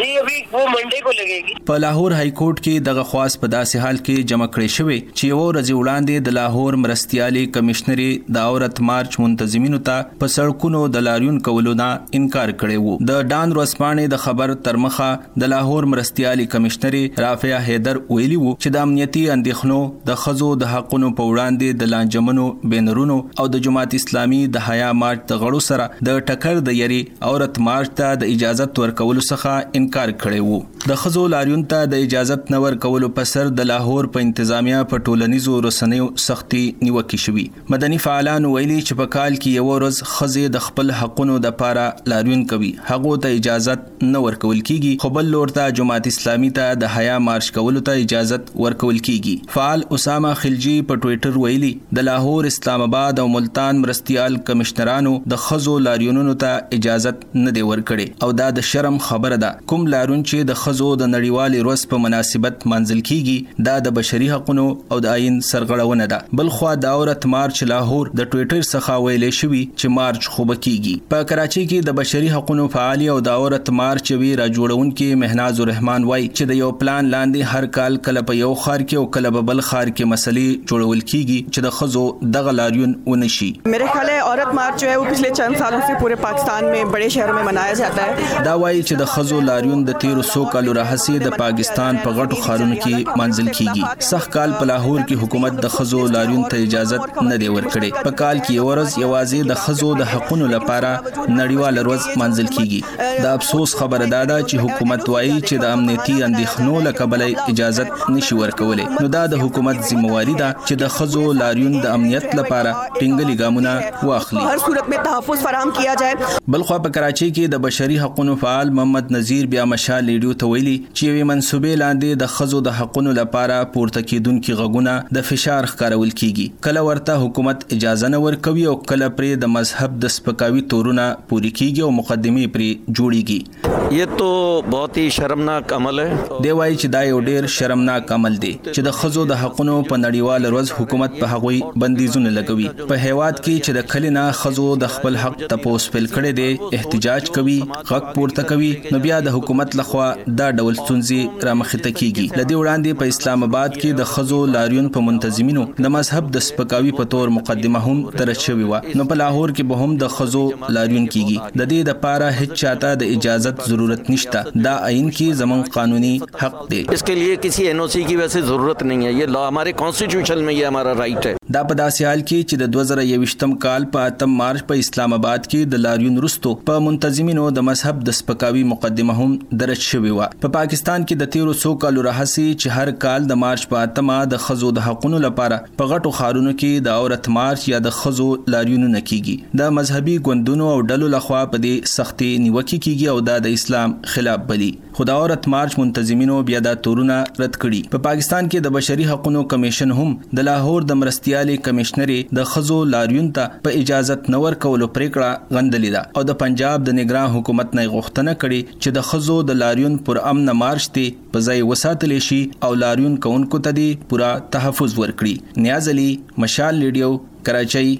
په لاهور های کورټ کې دغه خواست په داسې حال کې جمع کړی شوی چې یو ورځ وړاندې د لاهور مرستيالي کمشنري د عورت مارچ منتظمینو ته په سړکونو د لاریون کولو نه انکار کړی وو. د ډان ورځپاڼې د خبر تر مخه د لاهور مرستيالي کمشنري رافع حیدر ویلي وو چې د امنیتي اندېښنو د خزو د حقونو په وړاندې د لانجمنو بینرونو او د جماعت اسلامي د حیا مارچ د غړو سره د ټکر د یری عورت مارچ ته د اجازت ورکولو څخه انکار کړی وو. د خزو لاریون ته د اجازت نه ورکولو په سر د لاهور په انتظامیه په ټولنیزو رسنیو سختي نیوکه شوې. مدني فعالان ویلي چې په کال کې یو ورځ خزې د خپل حقونو د پاره لاریون کوي هغه ته اجازت نه ورکول کیږي. خو بل لور ته جماعت اسلامي ته د حیا مارچ کولو ته اجازت ورکول کیږي. فعال اسامه خلجی په ټوئیټر ویلي د لاهور اسلام آباد او ملتان مرستيال کمشنرانو د خزو لاریونونو ته اجازت نه دی ورکړي او دا د شرم خبره ده. کوم لاریون چې د خزو د نړیوال ورځ په مناسبت منځل کیږي دا د بشري حقوقو او د آئین سرغړونه ده. بل خو د عورت مارچ لاهور د ټوئیټر څخه ویلې شوی چې مارچ خو بکیږي. په کراچي کې د بشري حقوقو فعال او د عورت مارچ وی را جوړونکو مهناز الرحمن وای چې د یو پلان لاندې هر کال کله په یو خار کې او کله په بل خار کې مسلې جوړول کیږي چې د خزو دغه لاریون ونشي. मेरे ख्याल है औरत मार्च जो है वो पिछले चंद सालों से पूरे पाकिस्तान में बड़े शहरों में मनाया जाता है. دا وایي چې د خزو لاریون د 1300 کالو راهسي د پاکستان په غټو خارونو کې منځل کیږي. سخت کال په لاهور کې حکومت د خزو لاریون ته اجازت نه دی ورکړي. په کال کې یو ورځ یوازې د خزو د حقونو لپاره نړیوال ورځ منځل کیږي. دا افسوس خبره ده چې حکومت وایي چې د امنیتي اندېښنو لکبل اجازت نشي ورکولای. نو دا د حکومت ذمہواری ده چې د خزو لاریون د امنیت لپاره ټینګلي ګامونه واخلي. هر صورت में तहफ़्फ़ुज़ फराहम किया जाए. بل خو په کراچي کې د بشري حقوقو فعال محمد نذیر بیا مشال ریډیو ته ویلي چې یوې منسوبې لاندې د خزو د حقوقو لپاره پورته کیدونکو غږونه د فشار ښکارول کیږي. کله ورته حکومت اجازه نه ورکوي او کله پرې د مذهب د سپکاوي تورونه پوری کیږي او مقدمه پرې جوړیږي. یہ تو بہت ہی شرمناک عمل ہے. دی وایي چې دا یو ډیر شرمناک عمل دی چې د خزو د حقوقو په نړیوال ورځ حکومت په هغوی بندیزونه لګوي. په هیواد کې چې د کلینا خزو د خپل حق تپوس فل کړي دي احتجاج کوي غږ پورته کوي نو بیا د حکومت لخوا دا ډول ستونزې رامخته کیږي. لدی وړاندې په اسلام آباد کې د خزو لاریون په منتظمینو د مذهب د سپکاوي په تور مقدمه هم درج شوی و. نو په لاهور کې به هم د خزو لاریون کیږي. د دې لپاره هیڅ چاته د اجازت ضرورت نشته. دا آئین کې زمون قانوني حق دی. اس کے لیے کسی NOC کی ویسے ضرورت نہیں ہے. یہ لا ہمارے کانسٹیٹیوشن میں یہ ہمارا رائٹ ہے. دا په داسې حال کې چې د 2021م کال په 8 مارچ په اسلام آباد کې د لاریون رستو په منتظمینو د مذهب د سپکاوي مقدمه هم درج شوی و. په پاکستان کې د 1300 کالو راهسي چې هر کال د مارچ په 8 د خزو د حقوقو لپاره په غټو خارونو کې د عورت مارچ یا د خزو لاریونونه کیږي. د مذهبي ګوندونو او ډلو لخوا په دې سختي نیوکه کیږي او د اسلام خلاف بلی. خو د عورت مارچ منتظمینو بیا د تورونه رد کړي. په پاکستان کې د بشري حقوقو کمیشن هم د لاهور د مرستيالي کمشنري د خزو لاریون ته په اجازت نه ورکولو پریکړه غندلې ده او د پنجاب د نگران حکومت نه غوښتنه کړي چې د خزو د لاریون پر امن مارچ ته په ځای وساتل شي او لاریون کوونکو ته دی پورا تحفظ ورکړي. نیاز علي مشال ریډیو کراچۍ.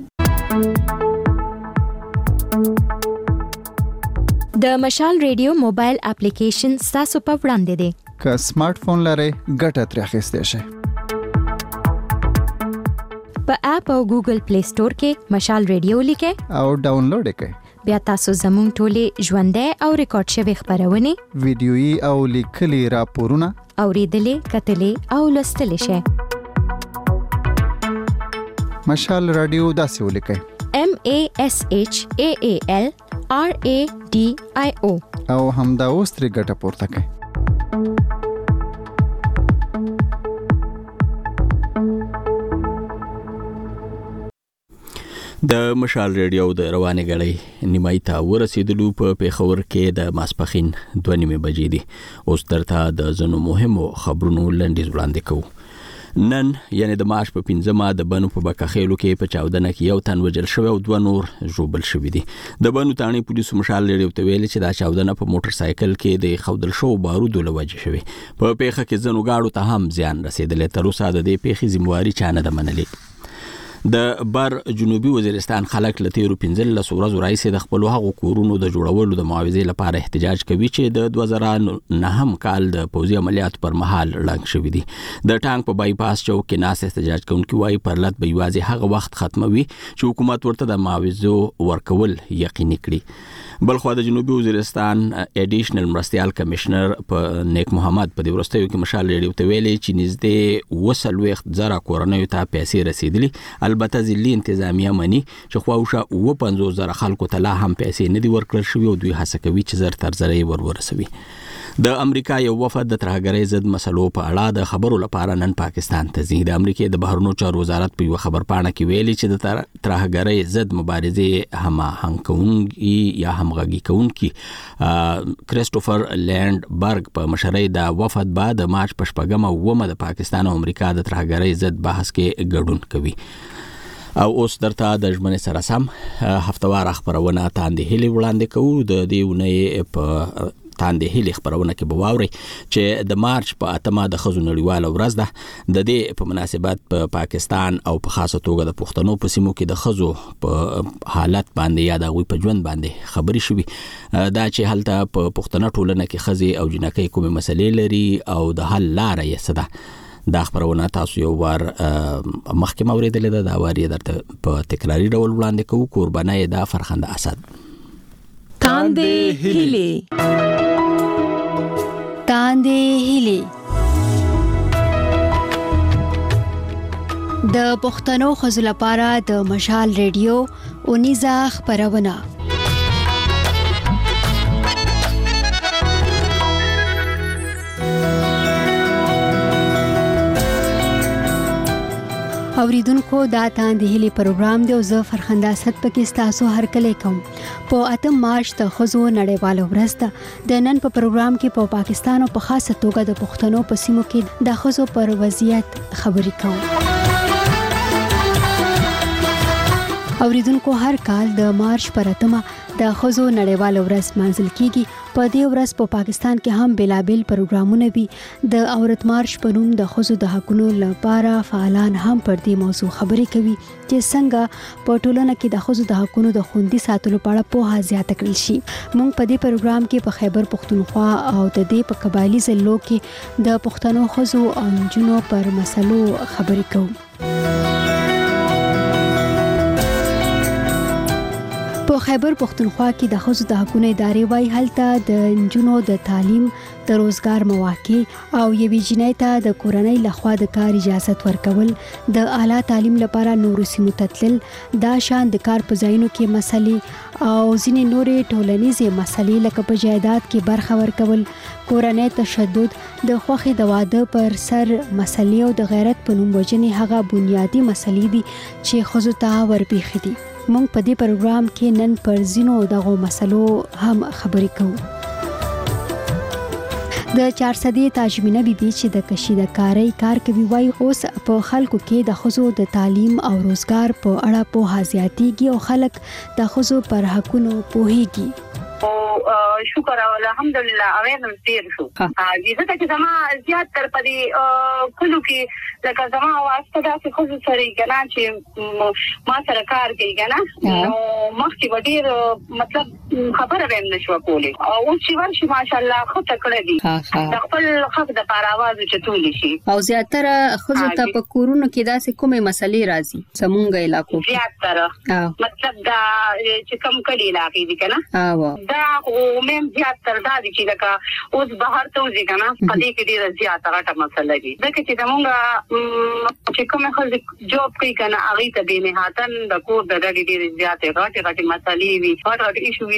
د مشال ریډیو موبایل اپلیکیشن تاسو په وړاندې دی. که سمارټ فون لرئ ګټه ترې اخیستی شئ. په اپ او ګوګل پلی سٹور کې مشال ریډیو لیکئ او ډاونلوډ کړئ. بیا تاسو زموږ ټولې ژوندۍ او ریکارډ شوی خبرونه ویډیويي او لیکلي راپورونه اوریدلې کتلې او لوستلې شئ. مشال رادیو داسې ولیکئ MASHAAL RADIO او همدا اوس ترې ګټه پورته کړئ. د مشال ریډیو د روانې غړې نیمای ته ورسېدلو په پیښور کې د ماسپخین 2:30 بجې دي. اوس درته د زنو مهمو خبرونو لنډیز وړاندې کوو. نن یعنی د مارچ په 5مه د بنو په بکخېلو کې په چاودنه کې یو تن وژل شوی او 2 نور ژوبل شوي دي. د بنو تاڼي پولیسو مشال ریډیو ته ویلي چې دا چاودنه په موټر سایکل کې د خودل شو بارودو له وجې شوی. په پیښه کې زنو گاډو ته هم زیان رسیدلی. تر اوسه د دې پیښې ذمہواري چا نه ده منلې. د بر جنوبي وزیرستان خلک له تیرو 15 ورځو راهیسې د خپل هغو کورونو د جوړولو د معاوضې لپاره احتجاج کوي چې د 2009 کال د پوځي عملیاتو پر مهال ړنګ شوي دي. د ټانک په بایپاس چوک کې ناس احتجاج کوونکي وایي پرلط به یوازې هغه وخت ختموي چې حکومت ورته د معاوضو ورکول یقیني کړي. بلخو د جنوبي وزیرستان اډیشنل مرستیال کمشنر په نیک محمد په دې ورستیو کې مشال ریډیو ته ویلي چې نږدې 200,000 کورنیو ته پیسې رسیدلي. البته ځلي انتظامیه مني چې خواوشه 50,000 خلکو ته لا هم پیسې نه دي ورکړل شوي او دوی هڅه کوي چې زر تر زر یې ورسوي. د امریکا یو وفد د ترهګرۍ ضد مسلو په اړه د خبرو لپاره نن پاکستان ته ځي. د امریکا د بهرنیو چارو وزارت په یو خبرپاڼه کې ویلي چې د ترهګرۍ ضد مبارزې هماهنګونکي یا همغږي کوونکي کریسټوفر لینډبرګ په مشرۍ د وفد بعد د مارچ په 9 د پاکستان او امریکا د ترهګرۍ ضد بحث کې ګډون کوي. او اوس درته د ژمنې سره سم هفتوار خبرونه تاندې هلي وړاندې کوو. د دې ونې په تاندې هلي خبرونه کې به واورئ چې د مارچ په 8 د ښځو نړیواله ورځ ده. د دې په مناسبت په پاکستان او په خاصه توګه د پښتنو په سیمو کې د ښځو په حالت باندې یا د هغوی په ژوند باندې خبرې شوي. دا چې هلته په پښتنه ټولنه کې ښځې او جنکۍ کومې مسلې لري او د حل لاره یې څه ده. دا خبرونه تاسو یو وار مخکې اوریدلې ده. دا وار یې درته په تکراري ډول وړاندې کوو. قربانه یې ده فرخنده اسد. تاندې هلي تاندې هلي د پښتنو ښځو لپاره د مشال ریډیو 19 خبرونه. اوریدونکو دا تاندې هلي پروګرام دی او زه فرخنده اسد پکې تاسو هر کله کوم. په 8 مارچ د ښځو نړیواله ورځ ده. د نن په پروګرام کې په پاکستان او په خاصه توګه د پښتنو په سیمو کې د ښځو پر وضعیت خبرې کوم. اوریدونکو هر کال د مارچ پر 8 د ښځو نړیواله ورځ منځل کیږي. په دې ورځ په پاکستان کې هم بلابل پروګرامونه وي. د عورت مارچ په نوم د ښځو د حقوقو لپاره فعالان هم پر دې موضوع خبرې کوي چې څنګه په ټولنه کې د ښځو د حقوقو د خوندي ساتلو په اړه پوهه زیاته کړل شي. موږ په دې پروګرام کې په خیبر پښتونخوا او د دې په قبایلی ضلعو کې د پښتنو ښځو او نجونو پر مسلو خبرې کوو. په خیبر پښتونخوا کې د ښځو د حقوقو ادارې وايي هلته د نجونو د تعلیم، د روزګار مواقع او یوې جنۍ ته د کورنۍ لخوا د کار اجازه ورکول، د اعلی تعلیم لپاره نورو سیمو ته تلل، دا شان د کار په ځایونو کې مسلې او ځینې نورې ټولنیزې مسلې لکه په جایداد کې برخه ورکول، کورنۍ تشدد، د خوښې د واده پر سر مسلې او د غیرت په نوم وژنې هغه بنیادی مسلې دي چې ښځو ته ورپېښې دي. موږ په دې پروګرام کې نن پر ځینو دغو مسلو هم خبرې کوو. د 400 تاجمینه بیبي چې د کشیدکارۍ کار کوي وايي اوس په خلکو کې د ښځو د تعلیم او روزګار په اړه پوهه زیاتېږي او خلک د ښځو پر حقونو پوهیږي. شکر او الحمدلله اویرنس ډیر شو. ځکه چې زما زیات تر پدې کلو کې لکه زما واسطه داسې خو سره کنا چې ما سره کار کوي کنا نو مخکې وډیر مطلب خبره ویم نشو کولی او چې ورشي ماشاءالله خو تکړه دي د خپل حق د لپاره आवाज چتول شي. او زیاتره خو ته په کورونو کې داسې کومه مسلې راځي زمونږ علاقو زیاتره مطلب دا چې کم کلی علاقې دي کنا دا مم زیات تر دا دي چې لکه اوس بهر ته وځي کنه پدې کې ډیره زیاته غټه مسله دي. ځکه چې زمونږ چې کومه خلک جوب کوي کنه هغه ته به نه هاتن د کور د ډېرې زیاتې غټه مسلې وي او د ایشو وي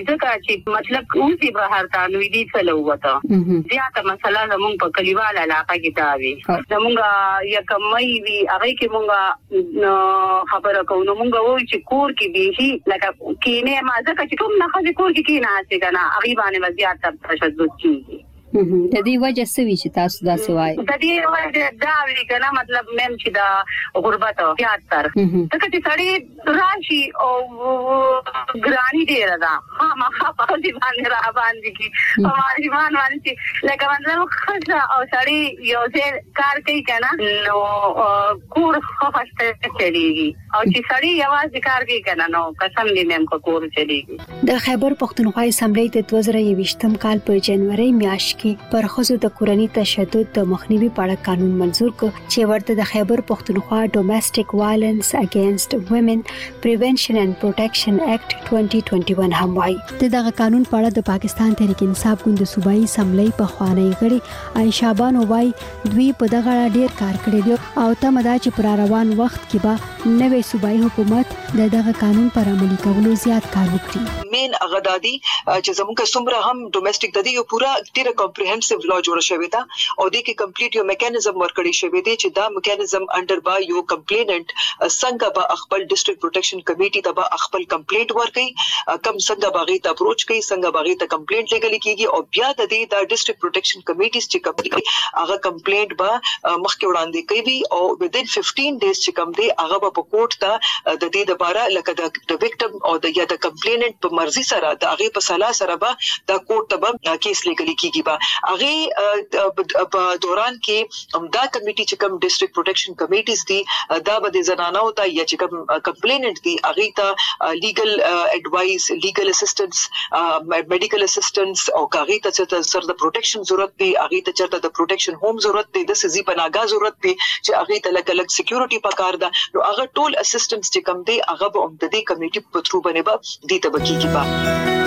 ځکه چې مطلب اوسې بهر ته نو دې څه لوته زیاته مسله زموږ په کلیوال علاقه کې دا وي زموږ یکمې وی هغه کې مونږه خبره کوو نو مونږ وایو چې کور کې به لکه کینه ما ځکه چې کوم نه خځې کور کې کینه هڅه کنه هغه باندې زیات تشدد کیږي د دې وجه سوي چې تاسو دا سوای د دې وجه دا وی کنه مطلب مم چې دا غربت او تیاتر ځکه چې سړی راشي او ګرانی دی راځه ما په دې باندې را باندې کی او ایمان باندې لکه مطلب خزه او سړی یو ځای کار کوي کنه نو کور خوښته چلیږي او چې سړی یوازې کار کوي کنه نو قسم دې مم کو کور چلیږي د خیبر پختونخوا اسمبلی د 2023 کال په جنوري میاشت کې پر خصوص د کورنۍ تشدد د مخنیوي په اړه قانون منزور کړ چې ورته د خیبر پختونخوا ډومېسټک وایلنس اگینست وومن پریونشن اینڈ پروټیکشن ایکټ 2021 هم وایي دغه قانون په اړه د پاکستان تحریک انصاف ګوند د صوبایي اسمبلی په خوانی غړي عائشہ بانو وایي دوی په دغه اړه ډیر کار کړی دی او تمه دا چې پر روان وخت کې به نوې صوبایي حکومت دغه قانون پر عملي کولو زیات کار وکړي مین غدادي چې زموږ څومره هم ډومېسټک د دې یو پورا ډیره کمپریهنسیو لا جوړ شوی دا او د کې کمپلیټ یو میکانیزم ورکړی شوی دی چې دا میکانیزم انډر با یو کمپلیننٹ څنګه به خپل ډیسټریکټ پروټیکشن کمیټي ته به خپل کمپلیټ ورکړي کم څنګه باغې ته اپروچ کوي څنګه باغې ته کمپلیټ لګل کیږي او بیا د دې د ډیسټریکټ پروټیکشن کمیټیز چې کمپلیټ هغه کمپلیټ به مخکې وړاندې کوي او within 15 days چې کوم دی هغه په کوټ ته د دې لپاره لکه د وکټم او د یا د کمپلیننٹ په مرزي سره د هغه په صلاح سره به د کوټ ته به کیس لګل کیږي به هغه په دوران کې دا کمیټي چې کوم ډیسټریکټ پروټیکشن کمیټیز دي دا به د زنانو ته یا چې کوم کمپلیننٹ دي هغه ته لیګل اډوایس لیګل اسسټنس میډیکل اسسټنس او هغه ته سر د پروټیکشن ضرورت دی هغه ته چرته د پروټیکشن ہوم ضرورت دی د سزي پناهګاه ضرورت دی چې هغه ته لکه سکیورټي پکار ده نو هغه ټول اسسټنس چې کوم دی هغه به د دې کمیټي په ترو باندې به دي ته بکیږي با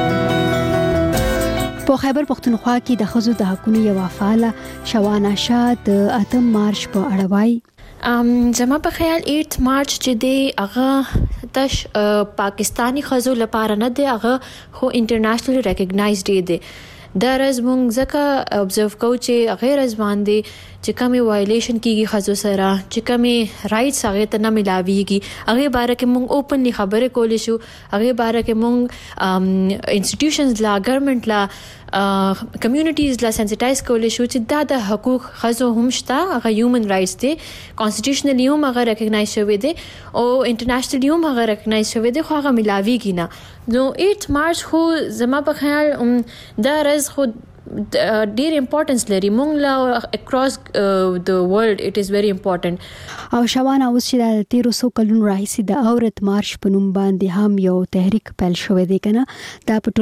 په خیبر پختونخوا کې د خزو د حقوقو یو فعال شوانه شاه د اتم مارچ په اړه وایي زما په خیال 8 مارچ چې دی هغه تش پاکستانی خزو لپاره نه دی هغه خو انټرنیشنل ریکګنایزډ دی دا راز مونږ ځکه ابزرو کوو چې غیر از باندې چې کومي وایلیشن کیږي خزو سره چې کومي رائټس هغه ته نه ملاويږي هغه باره کې مونږ اوپنلی خبرې کولې شو هغه باره کې مونږ انسټیټیوشنز لا ګورنمنت لا کمیونټیز لا سنسټایز کولې شو چې دا د حقوق خزو هم شته هغه هیومن رائټس دي کانسټیټیوشنلی هم هغه ریکګنایز شوی دی او انټرنیشنلی هم هغه ریکګنایز شوی دی خو هغه ملاويږي نه نو 8 مارچ خو زما په خیال دا راز خو ډیر امپورټنس لري مونږ لا اکراس د ورلد اټ از ویری امپورټنت او شوانه اوس چې د 1300 کلونو راهیسې د اورت مارش په نوم باندې هم یو تحریک پیل شوی دی کنه دا په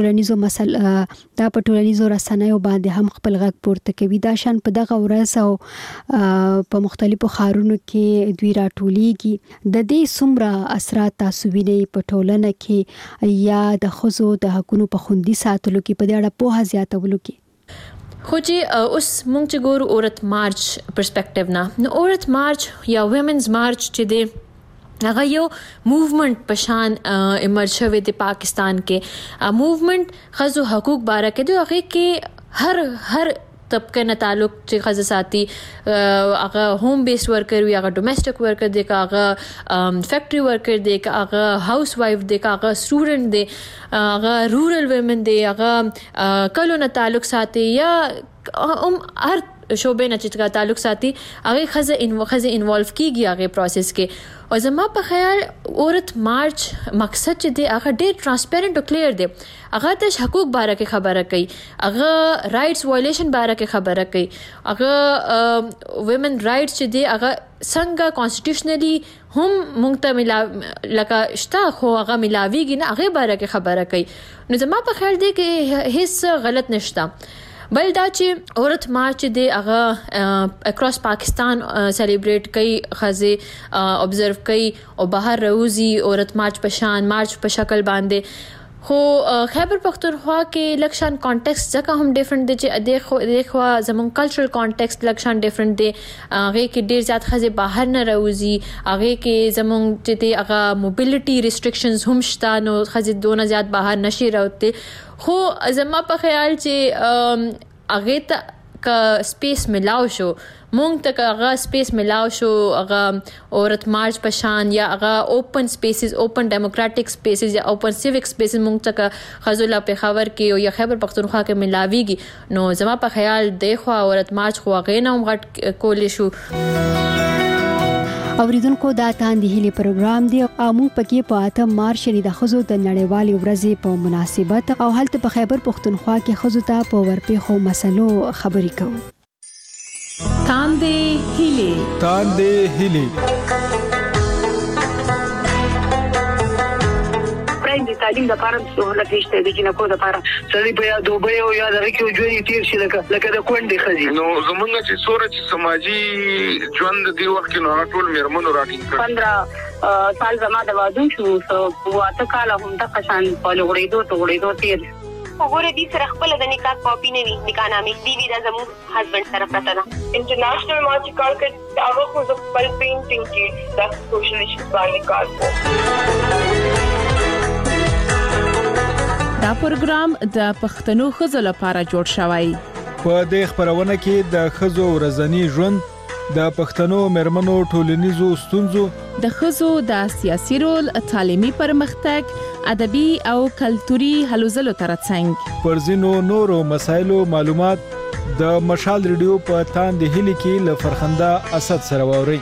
ټولنیزو رسنیو باندې هم خپل غږ پورته کوي دا شان په دغه ورځ او په مختلفو ښارونو کې دوی راټولېږي د دې څومره اثرات تاسو وینئ په ټولنه کې یا د خزو د حقوقو په خوندي ساتلو کې په دې اړه پوهه زیاتولو کې خو چې اوس مونږ چې ګورو اورت مارچ پرسپیکټیو نه نو اورت مارچ یا ویمنز مارچ چې دی هغه یو موومنٹ پشان ایمرج شوی دی پاکستان کې موومنٹ خزو حقوق باره کې دی هغه کې هر طبقه نه تعلق چې خزه ساتي هغه ہوم بیس ورکر وي هغه ډومېسټک ورکر دی هغه فیکټری ورکر دی هغه هاوس وایف دی هغه سټوډنټ دی هغه رورل ویمن دی هغه کلو نه تعلق ساتي یا هر شوبې نه چې تعلق ساتي هغه خزه انوالو کیږي هغه پروسس کې او زما په خیال اورت مارچ مقصد چې دی هغه ډېر ترانسپیرنٹ او کلیر دی هغه د حقوق باره کې خبره کوي هغه رائټس وایلیشن باره کې خبره کوي هغه ویمن رائټس چې دی هغه څنګه کانسټیټیوشنلی هم مونږ ته لکه شته خو هغه ملاویږي نه هغه باره کې خبره کوي نو زما په خیال دی کې هیڅ غلط نشته بل دا چې اورت مارچ دی هغه اکراس پاکستان سیلیبریټ کوي خزه ابزرو کوي او بهر روزي اورت مارچ په شان مارچ په شکل باندې خو خیبر پختونخوا کې لکشان کانټیکست ځکه هم ډیفرنٹ دي چې دغه زمون کلچرل کانټیکست لکشان ډیفرنٹ دي هغه کې ډیر زیات خزه بهر نه راوځي هغه کې زمون چې هغه موبیلیټي ریستریکشنز هم شته نو خزه دونه زیات بهر نشي راوته خو زما په خیال چې هغه ته کا سپیس ملاو شو مونږ ته هغه سپیس ملاو شو هغه عورت مارچ پشان یا هغه اوپن سپیسز اوپن ډیموکراټک سپیسز یا اوپن سیویک سپیسز مونږ ته خزولا په خبر کې او یا خیبر پختونخوا کې ملاويږي نو زما په خیال دغه عورت مارچ خو هغه نه هم غټ کولې شو. اوریدونکو دا تاندې هلي پروګرام دی او موږ پکې په 8 مارچ د خزو د نړیوالې ورځې په مناسبت او هلته په خیبر پختونخوا کې خزو ته په ورپېښو مسلو خبرې کوو. تاندې هلي د تعلیم لپاره سہولت نشته د جنکو لپاره سړي په یاد دوبه او یاد راکې ژوند تیر شي لکه د کونډې خزي نو زمونږ چې سورج سماجی ژوند دی وخت نو ټول میرمنو راټینګ 15 سال زما د واده شو سو واته کال هم د قشان په لغړېدو تیر وګوره دې سره خپل د نکاح کاپی نه وي نکاح نامې دی دا زموږ هسبند سره پراته ده انټرنیشنل مارچ کار کړ هغه خو د خپل پینټینګ کې د سوشل ایشوز باندې کار کوي. دا پروګرام د پښتنو خزو لپاره جوړ شوی. په دې خبرونه کې د خزو ورځنی ژوند د پښتنو مرمنو ټولنیزو ستونزو د خزو د سیاسي رول تعلیمي پرمختګ ادبي او کلتوري هلو ځلو ترڅنګ پر ځینو نورو مسایلو معلومات د مشال ریډیو په تاندې هلي کې ل فرخنده اسد سره ووري.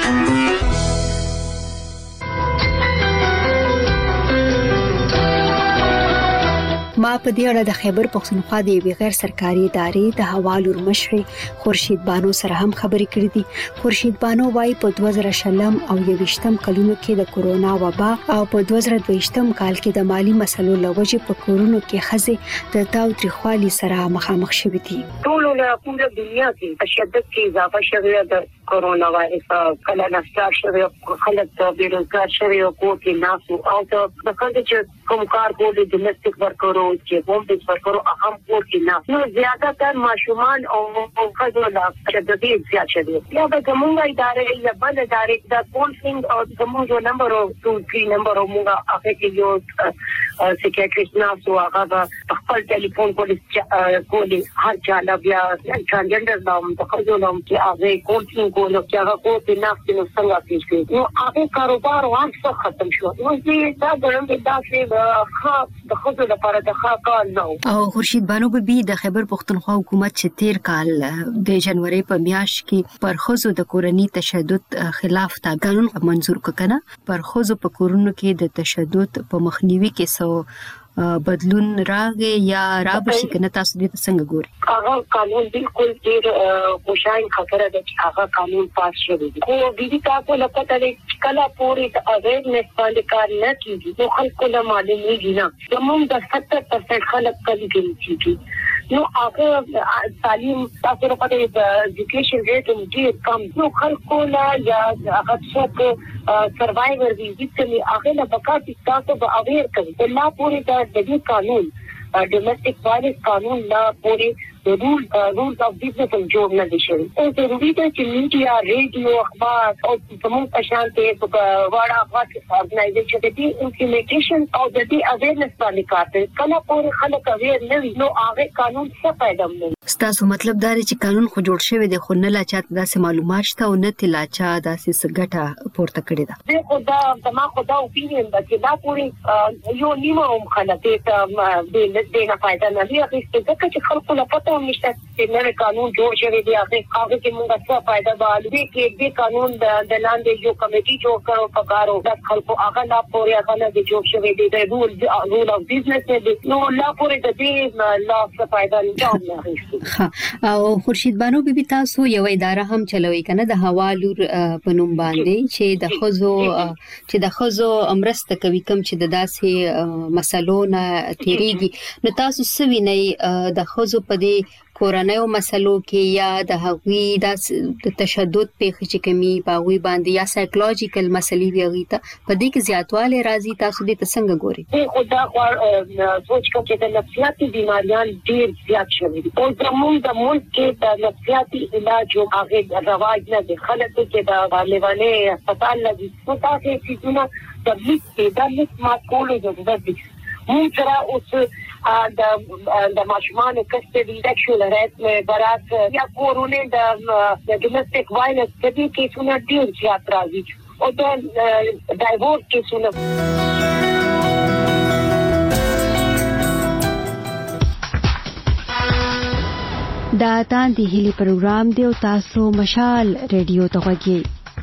ما په دې اړه د خیبر پختونخوا د غیر سرکاري ادارې د حوالو مشر خورشید بانو سره هم خبرې کړې دي. خورشید بانو وايي په 2020 او 2020 کلونو کې د کورونا وبا او په 2022 کال کې د مالی مسلو لوجې په کورونو کې خزه د تاوتریخوالي سره مخامخ شوې دي. ټول له پوره دنیا کې تشدد کې اضافه شوی د کورونا وایرس کله نفسار شوی خلک د بیروزګار شوی او کوټي ناسو او د خلک چې کوم کار کوي د ډومېسټک ورکرو چې کوم د ورکرو اهم کوټي نو زیاته تر ماشومان او خلکو لا تشدد زیات شوی یا د کومه ادارې یا بل ادارې د کونسلینګ او کومو نمبر او 2-3 نمبر او موږ هغه کې یو سیکریټریست ناسو هغه خپل ټلیفون کولی هر چاله بیا ټرانسجنډر نوم د خلکو نوم چې هغه کونسلینګ کوله چې هغه کوټي نفس نو څنګه کیږي نو هغه کاروبار وانه ختم شو نو دې دا ګرم داسې د خزو لپاره د خاکان نو او خورشید بانو بي د خیبر پختونخوا حکومت چې 13 کال د جنوري په میاشت کې پر خزو د کورنۍ تشدد خلاف تا قانون منظور کړه. پر خزو په کورونو کې د تشدد په مخنیوي کې سو بدلون راغی یا رابشي کنه تاسو دې څنګه ګوري؟ هغه قانون بالکل ډیر خوشاین خبره ده چې هغه قانون پاس شوی دی خو دې تاسو لپاره چې کله پوری د اویرنس باندې کار نه کیږي نو خلکو له معلومیږي نه زموږ د 70% خلک کلی کېږي نو هغه تعلیم تاسو لپاره د ایجوکیشن ریټ ډیر کم نو خلکو لا یا هغه څوک سروایور دي چې هغه له بقا تاسو به اویر کوي لا پوری د دې قانون ډومېسټک وایلنس قانون لا پوری رولز اف بزنس او جورنالایزیشن او ضروري ده چې میډیا ریډیو اخبار او زموږ په شان ته وړا افغان ارګنایزیشن دې امپلیمنټیشن او د دې اویرنس باندې کار کوي کله پوری خلک اویر نه وي نو هغه قانون څه پیدا کوي. ستاسو مطلب دا دی چې قانون خو جوړ شوی دی خو نه لا چاته داسې معلومات شته او نه تل چا داسې سګټه پورته کړی ده. زه خدا ما خدا اوپینین ده چې دا پوری یو نیمه هم خلک ته د نه فائدہ نه لري چې چې خلکو لا پته نشته چې نوې قانون جوړ شوی دی هغه کې موږ څه فائدہ بالي کې دې قانون د لاندې یو کمیټي جوړ کړو پکارو د خلکو هغه لا پوری هغه نه جوړ شوی دی د رول اف بزنس دی نو لا پوری د دې لا څه فائدہ نه لري. او خورشید بانو بي تاسو یو اداره هم چلوي کنه د حوالور په نوم باندې چې د خزو امرسته کوي کوم چې د داسې مسلو نه تیریږي نو تاسو سوي نه د خزو په دې کورنۍ مسلو کې یا د هغوی د تشدد په چې کمی باوي باندې یا سایکولوژیکل مسلې ویږي ته په دې کې زیاتواله راځي تاسو دې څنګه ګوري؟ خدا سوچ کو چې د نفسیاتي بیماریان ډیر زیات شوي دي او زموږ د ملک کې د نفسیاتي علاج او هغه رواج نه دي خلک کې د لیوانه هسپتال لګي نو تاسو چې څنګه تبلیغ کې د لیک ما کولو ضرورت دي مونږ سره اوس د ماشومان کسټډي سیکشوال هراسمنټ برات یا کورونه د ډومېسټک وایلنس د دې کیسونو ډیر زیات راځي او د ډایورس کیسونو دا تاندې هلي پروګرام دی او تاسو مشال ریډیو ته غوږی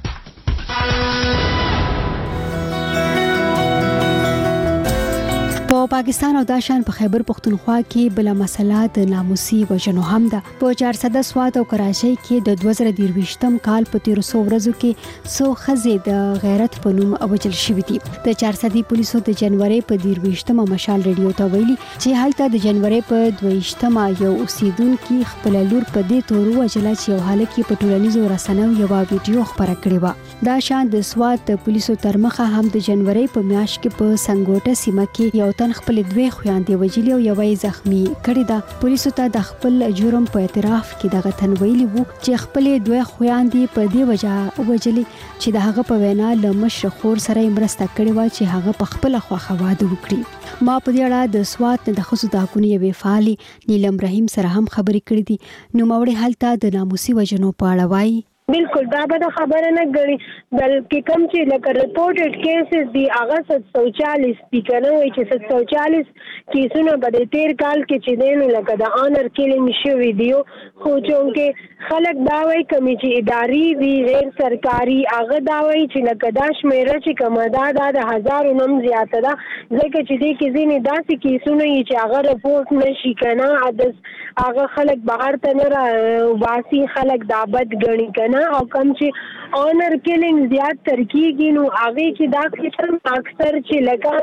پاکستان او داشان په خیبر پختونخوا کې بل مسله د ناموسي وژنو هم ده په 400 سواد او کراچۍ کې د 2023م کال په 1300 ورځو کې سو خزې د غیرت په نوم وژل شوې دي د 400 پولیسو د جنوري په 23م مشال ریډیو ته ویلي چې هلته د جنوري په 22م یو اوسیدونکو خپل لور په دې تور وژل چې یو هلک په ټولنیزو رسنیو یو ویډیو خبره کړې و دا شان د سواد د پولیسو ترمخه هم د جنوري په میاشت کې په سنگوټه سیمه کې یو تن خپل دوه خويندې وجلي او یوې زخمی کړې ده پولیسو ته د خپل جرم په اعتراف کې دغه تن ویلي وو چې خپل دوه خويندې په دې وجه وجلي چې د هغه په وینا له مشر خور سره مرسته کړې و چې هغه په خپل خواخه واده وکړي ما په دې اړه د سوات د خصوصي د حقوقي وفالي نیلم رحیم سره هم خبرې کړې دي نو موري حالت د ناموسي وژنو په اړه وایي بالکل دا به خبره نه غړي بلکې کوم چې لکه ریپورټډ کیسز دی هغه 740 دي کنه وای چې 740 کیسونه به د 13 کال کې چې دین لکه د آنر کیلینګ شو ویډیو خو چې خلک دا وای کومي چې اداري وی غیر سرکاري هغه دا وای چې لکه دا شمیره چې کومه دا د هزارو نم زیاته ده ځکه چې دې کې ځینې داسې کیسونه چې هغه رپورټ نشي کنه عدس هغه خلک بهر ته نه واسي خلک دا بد غني کنه او کوم چې آنر کیلینګ زیات ترکیږي نو هغه کې دا قسم اکثر چې لکه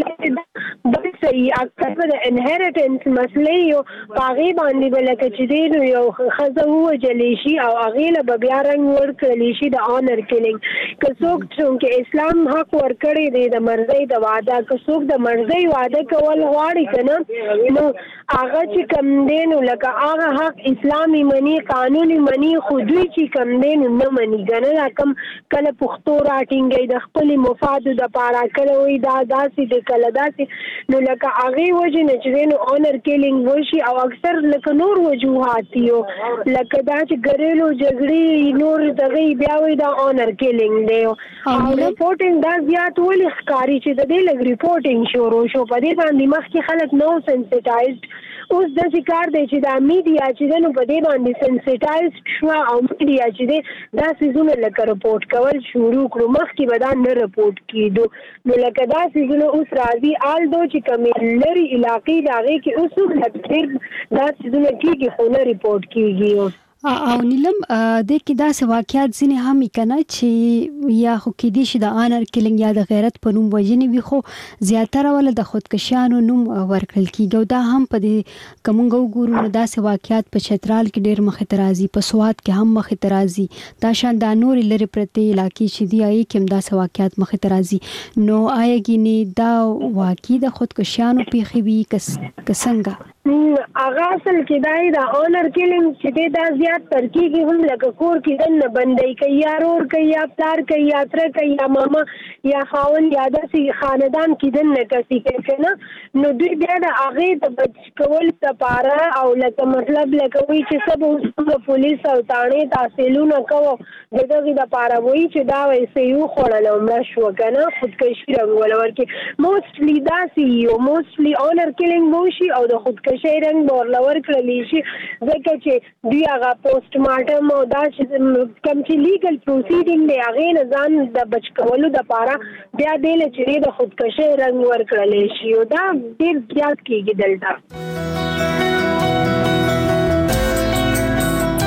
مسله د صحیح اکثر د انهریټنس مسله یو باغی باندې بلکه چې دی یو خزه وجلی شي او هغه له بیا رنګ ورکړلی شي د آنر کیلینګ که څوک چې اسلام حق ورکړي دی د مرزي د واده که څوک د مرزي واده کول غواړي کنه نو هغه چې کم دین لکه هغه حق اسلامي منی قانوني منی خودي چې کم دین نه منی کنه کم کله پښتو راټینګي د خپل مفاد د پاره کله وي دا داسې د کله داسې نو لکه هغه وجه نه چې نو آنر کیلینګ وشي او اکثر لکه نور وجوهات یو لکه دا چې ګریلو جګړې نور دغه بیا وي دا آنر کیلینګ دی او ریپورټینګ دا زیات ولې ښکاری چې د دې لګ ریپورټینګ شروع شو په دې باندې مخکې خلک نو سنسټایزډ اوس د ذکر دی چې دا میډیا چې نو په دې باندې سنسټایزډ شو او میډیا چې دا سيزونه لکه رپورټ کول شروع کړو مخکې به دا نه رپورټ کیدو نو لکه دا سيزونه اوس راځي آل دو چې کومې لري علاقې داغه کې اوس لکه دا سيزونه کیږي خو نه رپورټ کیږي او نیلم د کې داسې واقعیت ځینې هم کنه چې یا خو کې دي چې د آنر کیلینګ یا د غیرت په نوم وژنې وي خو زیاتره ول د خودکشیانو نوم ورکړل کیږي او دا هم په دې کومنګ وګورو نو داسې واقعیت په چترال کې ډېر مخ ته راځي په سواد کې هم مخ ته راځي دا شان د نور لري پرته علاقې چې دی آی کوم داسې واقعیت مخ ته راځي نو آیګینه دا واقعي د خودکشیانو پیخي وي کسنګا اغه اصل کې دای دا آنر کیلینګ چې دا زیات ترکیږي هم لکه کور کې نه بندي کوي یا رور کوي یا پلار کوي یا تر کوي یا ماما یا خاون یا داسې خاندان کې نه کسي کوي نو دوی بیا د اغه د بچ کول لپاره او لکه مطلب لکه وی چې سب پولیس او تانه تحصیلونه کوو دغه د لپاره وی چې دا وایي یو خړل عمر شو کنه خودکشي رنګول ورکه موستلی دا سی یو موستلی آنر کیلینګ موشي او د خودکشي رنګ بورلور کړلی شي ځکه چې دوی هغه پوسټ مارټم او دا کوم چې لیګل پروسیډینګ دی هغه نه ځان د بچ کولو د لپاره بیا دل چې د خودکشي رنګ ورکړلی شي او دا ډیر زیات کیږي دلته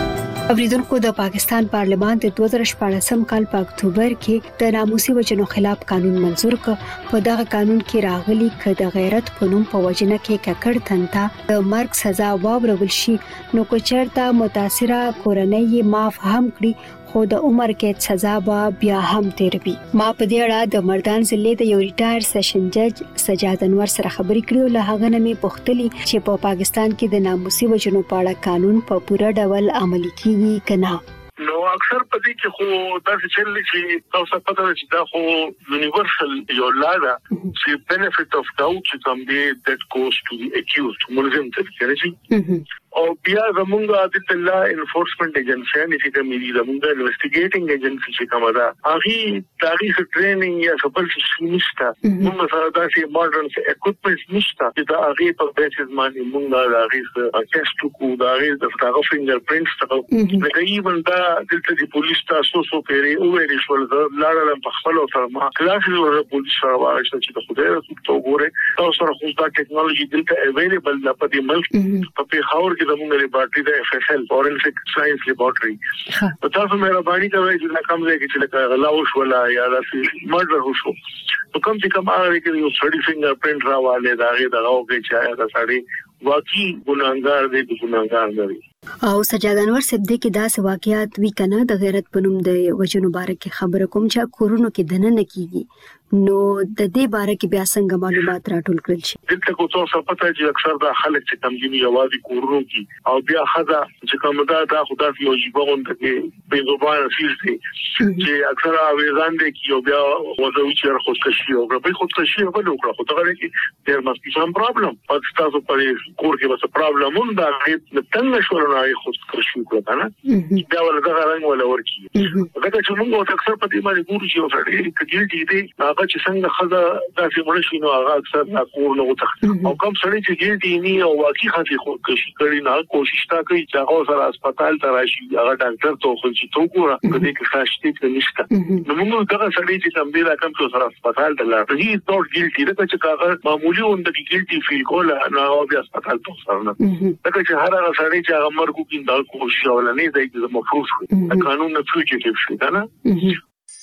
اوریدونکو د پاکستان پارلمان د 2014 کال په اکتوبر کې د ناموسي وجنو خلاف قانون منزور کړ. په دغه قانون کې راغلي ک د غیرت په نوم په وجنه کې ککړ تنتا د مرګ سزا واورول شي نو کو چرته متاثره کورنۍ معاف هم کړي خو د عمر کې سزا به بیا هم تیر وي. ما په دې اړه د مردان ضلع د یو ریټایر سیشن جج سجاد انور سره خبرې کړې او له هغه نه مې پوښتنه چې په پاکستان کې د ناموسي وجنو په اړه قانون په پوره ډول عملي کیږي کنه. نو اکثر پدې کې خو تاسو چې تاسو پته چې دا خو یونیورسل یو لاده چې benefit of doubt چې کوم دی that goes to the accused ملزم ته کېږي او بیا زمونږ د الله انفورسمنت ایجنسی چې کومې دي زمونږ انویسټیګیټینګ ایجنسی چې کومه ده هغه تاریخ ټریننګ یا سپل شي نشته موږ سره داسې ماډرن اکوپمنټس نشته چې دا هغه په بیسز باندې موږ دا هغه ټیسټ کوو دا هغه د فوټوګرافینګ پرینټس ته لکه ایون دا دلته د پولیس تاسو پیری او ویل شو لاړل په خپل سره ما کلاس له پولیس سره واښه چې د خدای رسول ګوره تاسو سره خو دا ټیکنالوژي دلته اویلیبل ده په دې ملک په پیښور زموږ لیبارټری د FSL فورنسیک ساينس لیبارټری په تاسو مهرباني کوئ چې دا کوم ځای کې چې لکه غلاوش ولا یا داسې مرډر وشو نو کوم چې کوم هغه کې یو سړی فنګر پرینټ راواله دا هغه دغه کې چې دا سړی واقعي ګناهګار دی ګناهګار نه دی. او سجاد انور صاحب د کې داسې واقعیات وی کنه د غیرت پنوم د وجنو بارکه خبره کوم چې کورونو کې دنه کیږي نو د دې باره کې بیا څنګه معلومات راټول کړل شي. دلته کو څه پته چې اکثر دا خلک چې کم دي یوازې کورونو کې او بیا خدا چې کوم دا خدا یو جيبون ته کې به زبان فیل دي چې اکثر اویزان دي کې او بیا وځوي چې خودکشي او په خودکشي په لوکړه خو دا لري چې ډیر مستي سم پرابلم پاتې تاسو په کور کې وسه پرابلم هم دا هیڅ تنګ شو نه خودکشي وکړه نه دا ولا دا رنګ ولا ورکی دا چې موږ اکثر په دې باندې ګورو چې وسړي کېږي دي هغه چې څنګه خزه داسې ورشي نو هغه اکثر لا کور نه وتخت او کوم سړی چې ګیټي نه او واقعي خاطر خودکشي کوي نه کوشش تا کوي چې هغه سره هسپتال ته راشي هغه ډاکټر ته خو چې تو ګوره کله کې خاصتي نشته نو موږ دا سړی چې تم دې راکم څو سره هسپتال ته لاړ هي نوٹ ګیټي دا چې هغه معمولی وند کې ګیټي فیل کوله نه او بیا هسپتال ته ورسره دا چې هر هغه سړی چې هغه مرګ کې دا کوشش ولني دا چې مفروض وي قانون نه فیوچر شي دا نه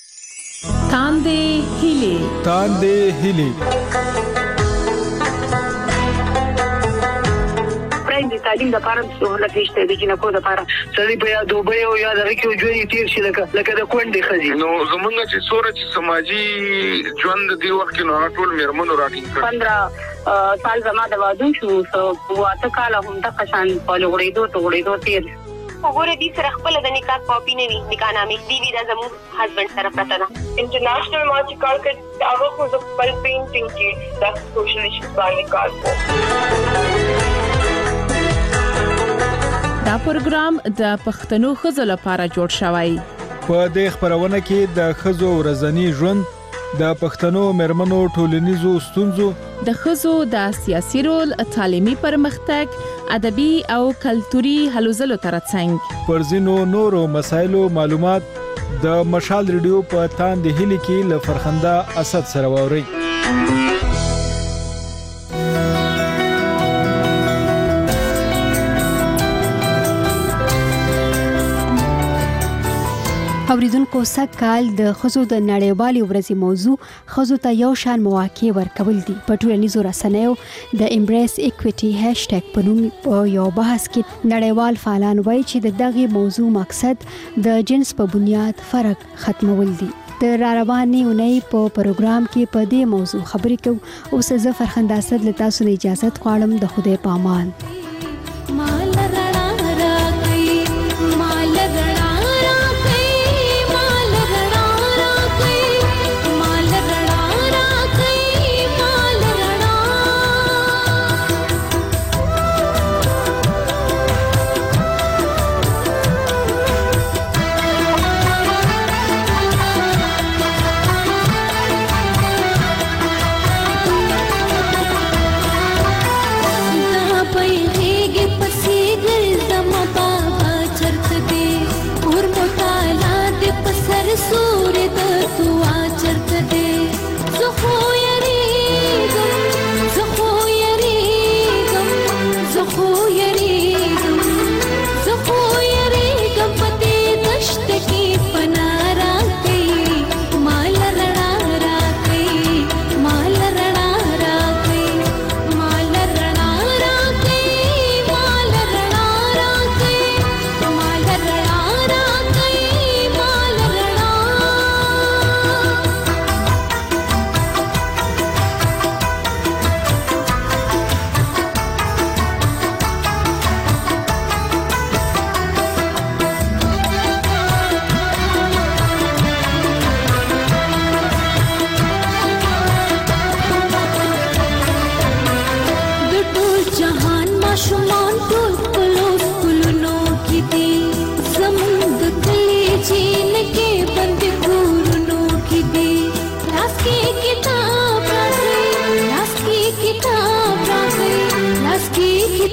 تاندې هلي د تعلیم د لپاره سہولت نشته د جنکو د لپاره سړي په یاد دوبه او یاد لري کې ژوند تیر شي لکه د کونډې خزي نو زمونږ چې سورج سماجی ژوند دی وخت نو ټول مېرمنو راټینګ کړ 15 سال زما د واده شو واته کال هم د قشان په لوړېدو تیر وګوره دې سره خپل د نکاح کاپی نه وي نکاح نامې دی دا زموږ هسبند سره پراته ده انټرنیشنل ما چې کار کړ هغه خو د خپل پینټینګ کې د سوشل ایشوز باندې کار کوي. دا پروګرام د پښتنو خزو لپاره جوړ شوی. په دې خبرونه کې د خزو ورځنی ژوند د پښتنو مېرمنو ټولنیزو ستونزو د خزو د سیاسي رول تعلیمي پرمختګ ادبي او کلتوري هلو ځلو ترڅنګ پر ځینو نورو مسایلو معلومات د مشال ریډیو په تاندې هلي کې ل فرخنده اسد سره ووري. اوریدونکو سکهال د خزو د نړیوالې ورځې موضوع خزو ته یو شان مواقع ورکول دي. په ټولنیزو رسنیو د امبریس ایکویټي هاشټیګ په نوم په یو بحث کې نړیوال فعالان وایي چې د دغه موضوع مقصد د جنس په بنیاد فرق ختمول دي. د روانې اونۍ په پروګرام کې په دې موضوع خبرې کوو. اوس زه فرخنده اسد له تاسو نه اجازه غواړم. د خدای په امان. Bye.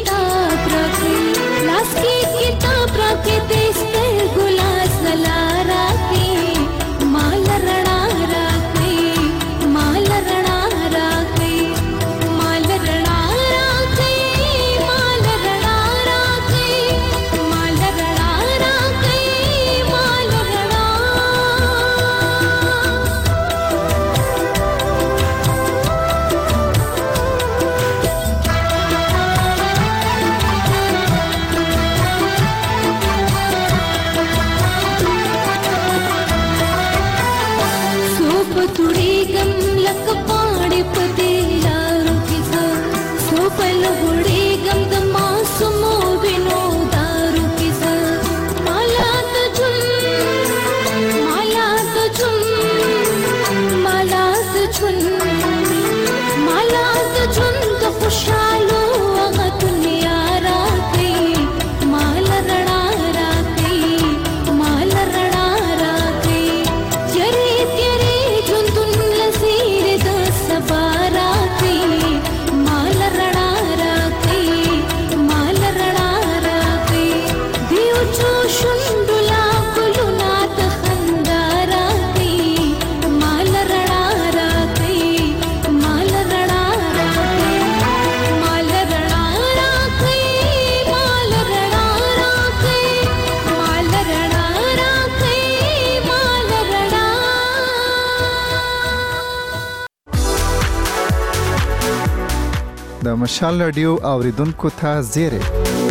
किताब राखे लास की किताब राखे तेस्ते गुलास ला राखे माल रणा राखे माल रणा राखे माल रणा राखे माल रणा राखे माल रणा राखे माल रणा तुड़ी गम लक पाड़े पदे लारू किसा सोपल गुड़ी गम मासूमो बिनो दारू किसा माला तो झुम माला तो झुम माला तो झुम माला तो झुम तो खुशालो अगा दुनिया राखे माल रणा राखे माल रणा राखे जरे तेरे सबाराते माल रणा राते माल रणा राते दियो जो शुंडुला कुलुनात खंदाराते माल रणा राते माल रणा राते माल रणा राते माल रणा राते माल रणा राते माल रणा د مشال رادیو اوریدونکو ته زیری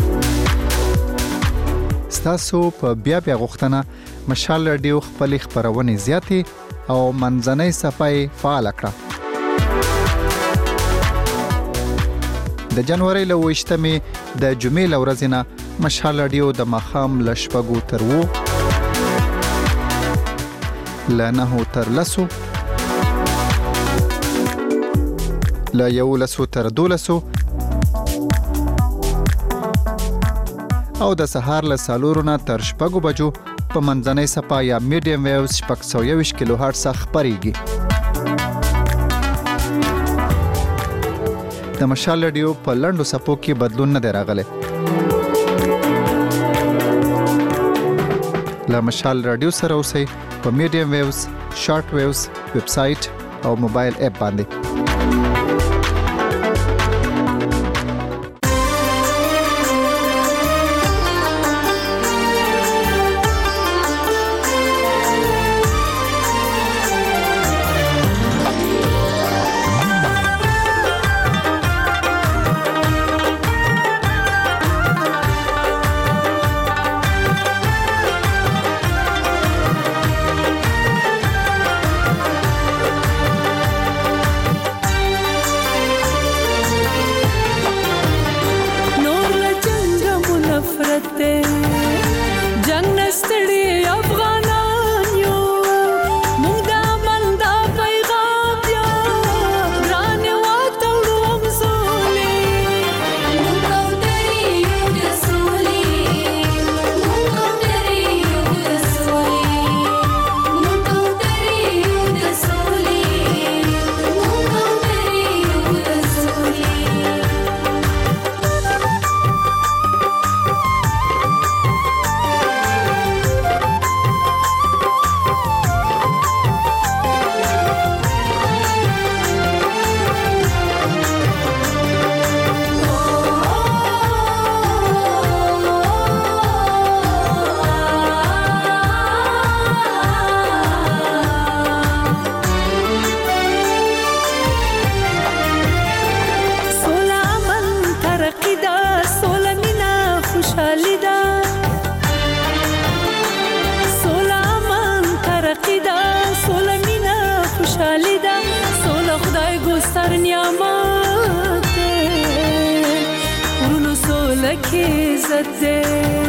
ستاسو په بیا غوښتنه مشال رادیو خپل خبرونه زیاتې او منځنۍ صفای فعال کړه د جنوري له 28مې د جمعې ورځې نه مشال رادیو د مخام لشپګو تر وو لنه تر لسو لا یو لسو تر دولسو او د سهار له سالورونه تر شپږو بجو په منځنۍ صفا یا میډیم ویوز 620 کیلو هرتز خبريږي د مشال رادیو په لندو صفو کې بدلون نه دی راغلی لا مشال رادیو سره اوسئ په میډیم ویوز شارټ ویوز ویب سټ او موبایل اپ باندې عزت